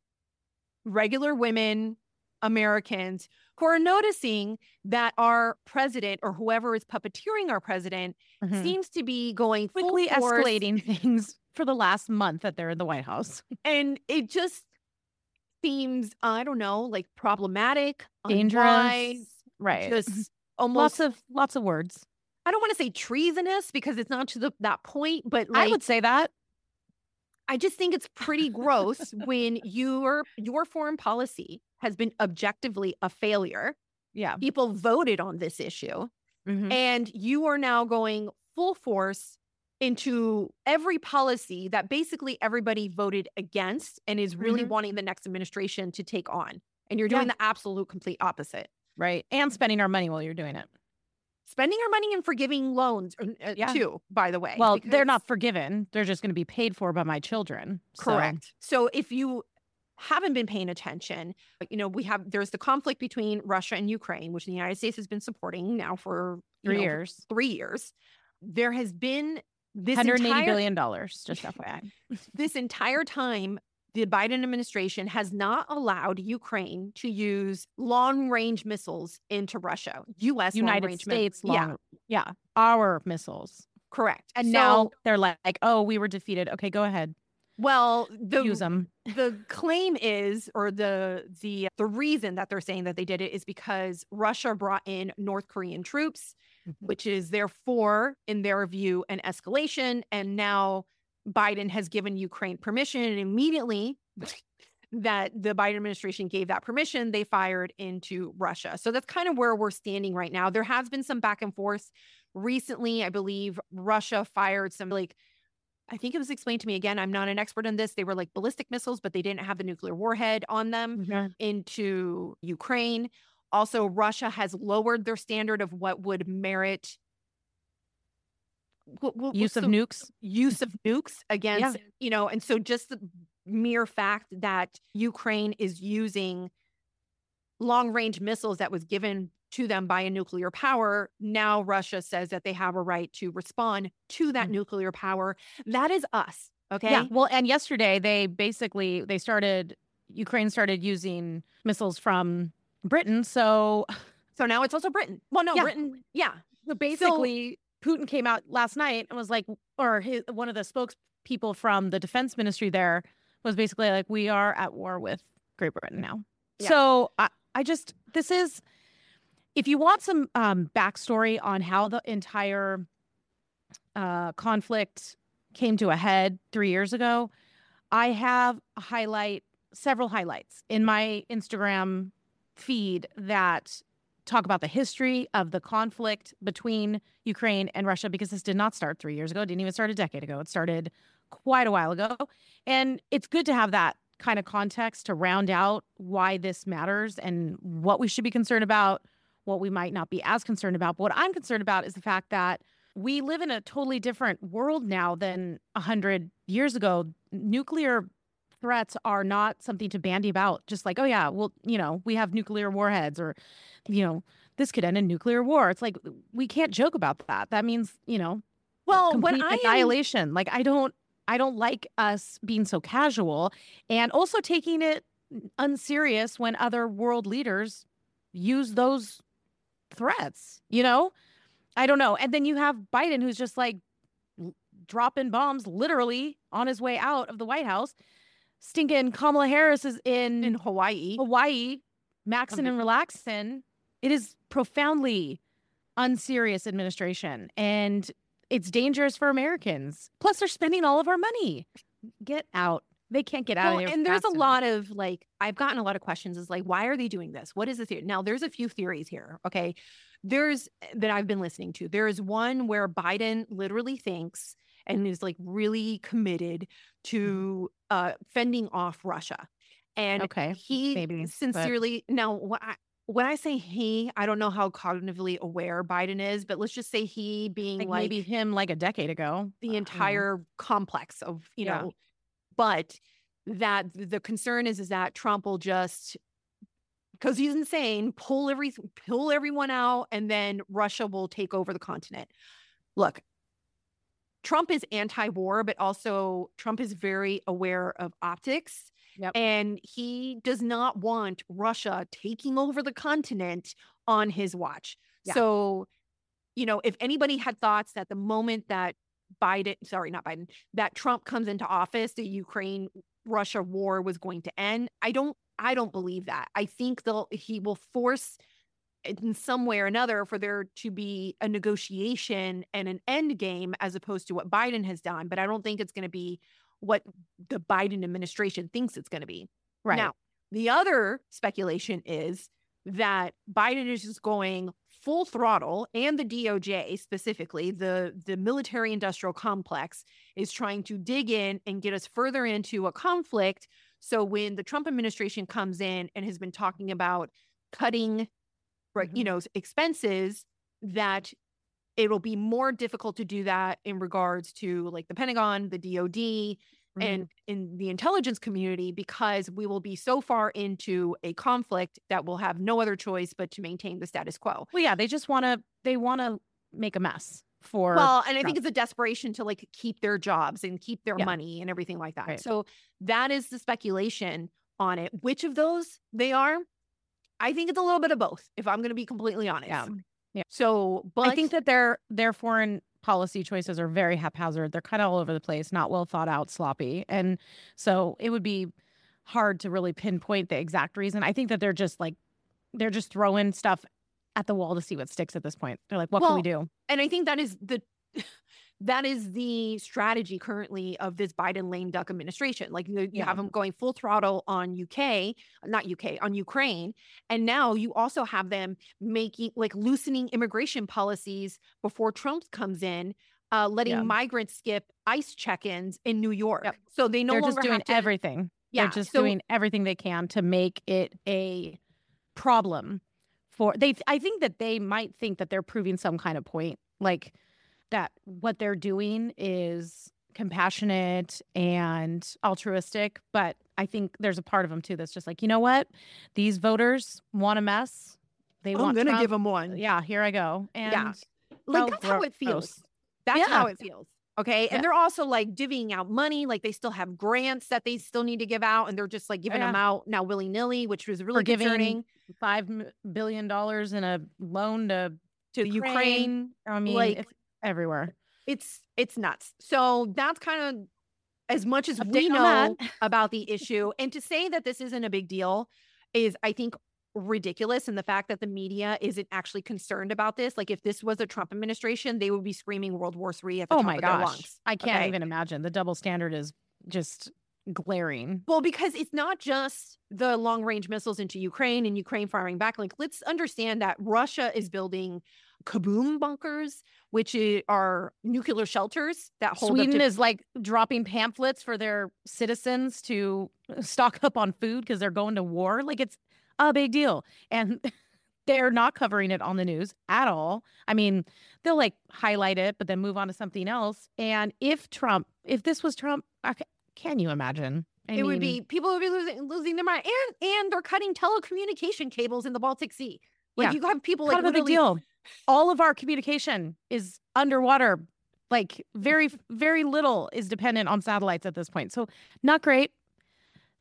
regular women, Americans, who are noticing that our president or whoever is puppeteering our president mm-hmm. seems to be going quickly full force. escalating things for the last month that they're in the White House. And it just seems, I don't know, like problematic, dangerous, unwise, right? Just almost lots of lots of words. I don't want to say treasonous because it's not to the, that point, but like, I would say that. I just think it's pretty gross when your your foreign policy has been objectively a failure. Yeah. People voted on this issue. Mm-hmm. And you are now going full force into every policy that basically everybody voted against and is really mm-hmm. wanting the next administration to take on. And you're doing yeah. the absolute complete opposite. Right. And spending our money while you're doing it. Spending our money and forgiving loans, uh, yeah. too, by the way. Well, because... they're not forgiven. They're just going to be paid for by my children. Correct. So. so if you haven't been paying attention, you know, we have, there's the conflict between Russia and Ukraine, which the United States has been supporting now for three know, years. Three years. There has been this one hundred eighty entire, billion dollars, just F Y I. This entire time, the Biden administration has not allowed Ukraine to use long-range missiles into Russia. U S United States mi- long, yeah. yeah, our missiles. Correct. And so, now they're like, like, oh, we were defeated. Okay, go ahead. Well, the use them. The claim is, or the the the reason that they're saying that they did it is because Russia brought in North Korean troops, mm-hmm. which is therefore, in their view, an escalation. And now Biden has given Ukraine permission, and immediately that the Biden administration gave that permission, they fired into Russia. So that's kind of where we're standing right now. There has been some back and forth recently. I believe Russia fired some, like, I think it was explained to me again, I'm not an expert on this. They were like ballistic missiles, but they didn't have the nuclear warhead on them mm-hmm. into Ukraine. Also, Russia has lowered their standard of what would merit What, what, use of the, nukes use of nukes against, yeah. you know, and so just the mere fact that Ukraine is using long range missiles that was given to them by a nuclear power. Now Russia says that they have a right to respond to that mm-hmm. nuclear power. That is us. Okay. Yeah. Well, and yesterday they basically, they started, Ukraine started using missiles from Britain. So, so now it's also Britain. Well, no, yeah. Britain. Yeah. So basically, so, Putin came out last night and was like, or his, one of the spokespeople from the defense ministry there was basically like, we are at war with Great Britain now. Yeah. So I, I just, this is, if you want some um, backstory on how the entire uh, conflict came to a head three years ago, I have a highlight, several highlights in my Instagram feed that talk about the history of the conflict between Ukraine and Russia, because this did not start three years ago. It didn't even start a decade ago. It started quite a while ago. And it's good to have that kind of context to round out why this matters and what we should be concerned about, what we might not be as concerned about. But what I'm concerned about is the fact that we live in a totally different world now than one hundred years ago. Nuclear threats are not something to bandy about. Just like, oh, yeah, well, you know, we have nuclear warheads, or, you know, this could end in nuclear war. It's like, we can't joke about that. That means, you know, well, complete when I annihilation. Am... Like, I don't, I don't like us being so casual and also taking it unserious when other world leaders use those threats, you know? I don't know. And then you have Biden, who's just like dropping bombs literally on his way out of the White House. Stinking Kamala Harris is in, in Hawaii, Hawaii, maxing and relaxing. It is profoundly unserious administration, and it's dangerous for Americans. Plus, they're spending all of our money. Get out. They can't get out well, of here. And there's fast a lot of like, I've gotten a lot of questions is like, why are they doing this? What is this here? Now, there's a few theories here. Okay. There's that I've been listening to. There is one where Biden literally thinks and is like really committed to uh, fending off Russia. And okay, he maybe, sincerely, but... now what I, when I say he, I don't know how cognitively aware Biden is, but let's just say he being like, like maybe him like a decade ago, the entire complex of, you yeah. know, but that the concern is, is that Trump will just, because he's insane, pull every, pull everyone out, and then Russia will take over the continent. Look, Trump is anti-war, but also Trump is very aware of optics. Yep. And he does not want Russia taking over the continent on his watch. Yeah. So, you know, if anybody had thoughts that the moment that Biden, sorry, not Biden, that Trump comes into office, the Ukraine-Russia war was going to end, I don't, I don't believe that. I think they'll, he will force in some way or another for there to be a negotiation and an end game as opposed to what Biden has done. But I don't think it's going to be what the Biden administration thinks it's going to be. Right. Now, the other speculation is that Biden is just going full throttle, and the D O J specifically, the, the military industrial complex, is trying to dig in and get us further into a conflict. So when the Trump administration comes in and has been talking about cutting, mm-hmm. you know, expenses, that it'll be more difficult to do that in regards to like the Pentagon, the D O D, mm-hmm. and in the intelligence community, because we will be so far into a conflict that we'll have no other choice but to maintain the status quo. Well, yeah, they just want to, they want to make a mess for. Well, and I Trump. think it's a desperation to like keep their jobs and keep their yeah. money and everything like that. Right. So that is the speculation on it. Which of those they are? I think it's a little bit of both, if I'm going to be completely honest. Yeah. Yeah. So, but I think that their their foreign policy choices are very haphazard. They're kind of all over the place, not well thought out, sloppy. And so it would be hard to really pinpoint the exact reason. I think that they're just like, they're just throwing stuff at the wall to see what sticks at this point. They're like, what well, can we do? And I think that is the that is the strategy currently of this Biden lame duck administration. Like you, you Yeah. have them going full throttle on U K, not U K, on Ukraine. And now you also have them making like loosening immigration policies before Trump comes in, uh, letting Yeah. migrants skip ICE check-ins in New York. Yep. So they no They're longer just doing have to, everything. Yeah, They're just so- doing everything they can to make it a problem for they. I think that they might think that they're proving some kind of point, like that what they're doing is compassionate and altruistic. But I think there's a part of them too that's just like, you know what? These voters want a mess. They I'm want going to Trump. give them one. Yeah, here I go. And Yeah. Like well, that's how it feels. gross. That's Yeah. how it feels. Okay. Yeah. And they're also like divvying out money. Like they still have grants that they still need to give out. And they're just like giving Yeah. them out now willy nilly, which was really For giving concerning. five m- billion dollars in a loan to To the Ukraine. Ukraine. I mean, Like- it's everywhere. It's it's nuts. So that's kind of as much as Update we on know that. about the issue. And to say that this isn't a big deal is, I think, ridiculous. And the fact that the media isn't actually concerned about this. Like if this was a Trump administration, they would be screaming World War Three at the Oh top my of their gosh. lungs. I can't Okay? even imagine. The double standard is just glaring. Well, because it's not just the long range missiles into Ukraine and Ukraine firing back. Like, let's understand that Russia is building kaboom bunkers, which i- are nuclear shelters that hold Sweden up to is like dropping pamphlets for their citizens to stock up on food because they're going to war. Like it's a big deal. And they're not covering it on the news at all. I mean, they'll like highlight it, but then move on to something else. And if Trump, if this was Trump, I ca- can you imagine? I it would mean, be people would be losing losing their mind, and and they're cutting telecommunication cables in the Baltic Sea. Like Yeah. you have people kind like of a big literally- deal. All of our communication is underwater. Like very, very little is dependent on satellites at this point. So not great.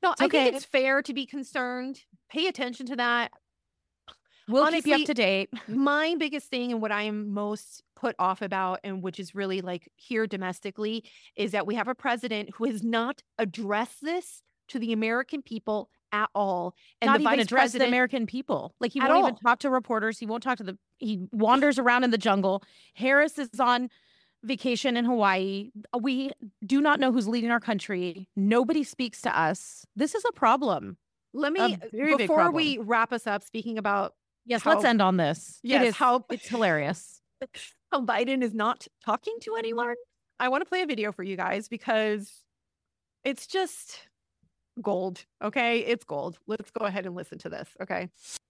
No, It's I okay. think it's fair to be concerned. Pay attention to that. We'll Honestly, keep you up to date. My biggest thing and what I am most put off about, and which is really like here domestically, is that we have a president who has not addressed this to the American people at all. And Not the even vice address the president American people. Like he at won't even all. talk to reporters. He won't talk to the. He wanders around in the jungle. Harris is on vacation in Hawaii. We do not know who's leading our country. Nobody speaks to us. This is a problem. Let A me very big before problem. we wrap us up. Speaking about Yes, how- let's end on this. Yes, it is how it's hilarious. how Biden is not talking to anyone. I want to play a video for you guys because it's just gold. Okay, it's gold. Let's go ahead and listen to this. Okay.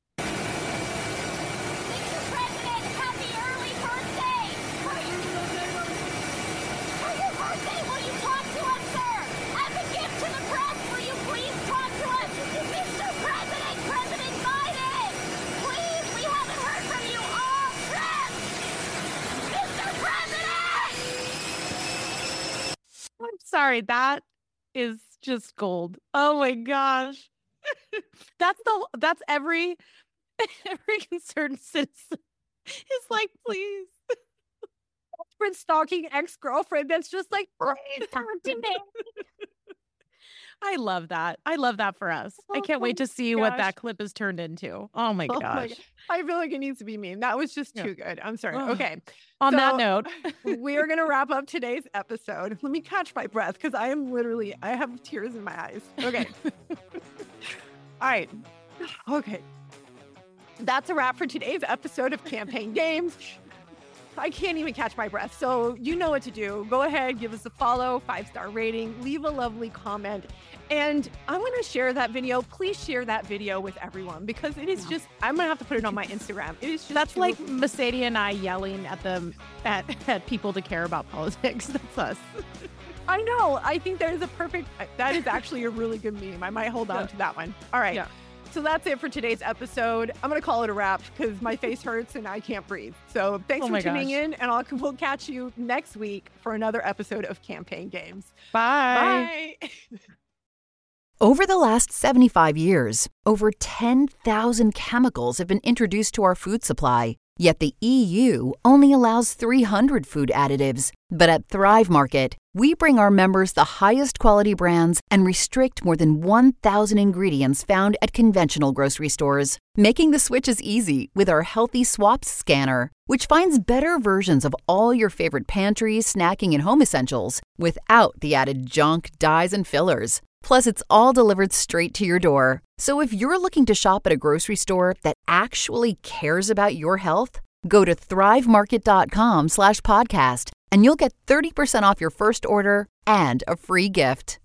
I'm sorry. That is just gold. Oh my gosh. That's the that's every every concerned citizen is like, please. Friend stalking ex-girlfriend that's just like, please talk to me. I love that. I love that for us. I can't wait to see what gosh. that clip is turned into. Oh my Oh gosh. my God. I feel like it needs to be meme. That was just Yeah. too good. I'm sorry. Ugh. Okay. On that So, note, we are going to wrap up today's episode. Let me catch my breath because I am literally, I have tears in my eyes. Okay. All right. Okay. That's a wrap for today's episode of Campaign Games. I can't even catch my breath. So you know what to do. Go ahead, give us a follow, five-star rating, leave a lovely comment. And I'm going to share that video. Please share that video with everyone because it is just, I'm going to have to put it on my Instagram. It is just that's too- like Mercedes and I yelling at them at, at people to care about politics. That's us. I know. I think that is a perfect, that is actually a really good meme. I might hold on Yeah. to that one. All right. Yeah. So that's it for today's episode. I'm going to call it a wrap because my face hurts and I can't breathe. So thanks Oh for my tuning gosh. in, and I'll, we'll catch you next week for another episode of Campaign Games. Bye. Bye. Over the last seventy-five years, over ten thousand chemicals have been introduced to our food supply. Yet the E U only allows three hundred food additives. But at Thrive Market, we bring our members the highest quality brands and restrict more than one thousand ingredients found at conventional grocery stores, making the switches easy with our Healthy Swaps scanner, which finds better versions of all your favorite pantry, snacking, and home essentials without the added junk, dyes, and fillers. Plus, it's all delivered straight to your door. So if you're looking to shop at a grocery store that actually cares about your health, go to thrivemarket.com slash podcast and you'll get thirty percent off your first order and a free gift.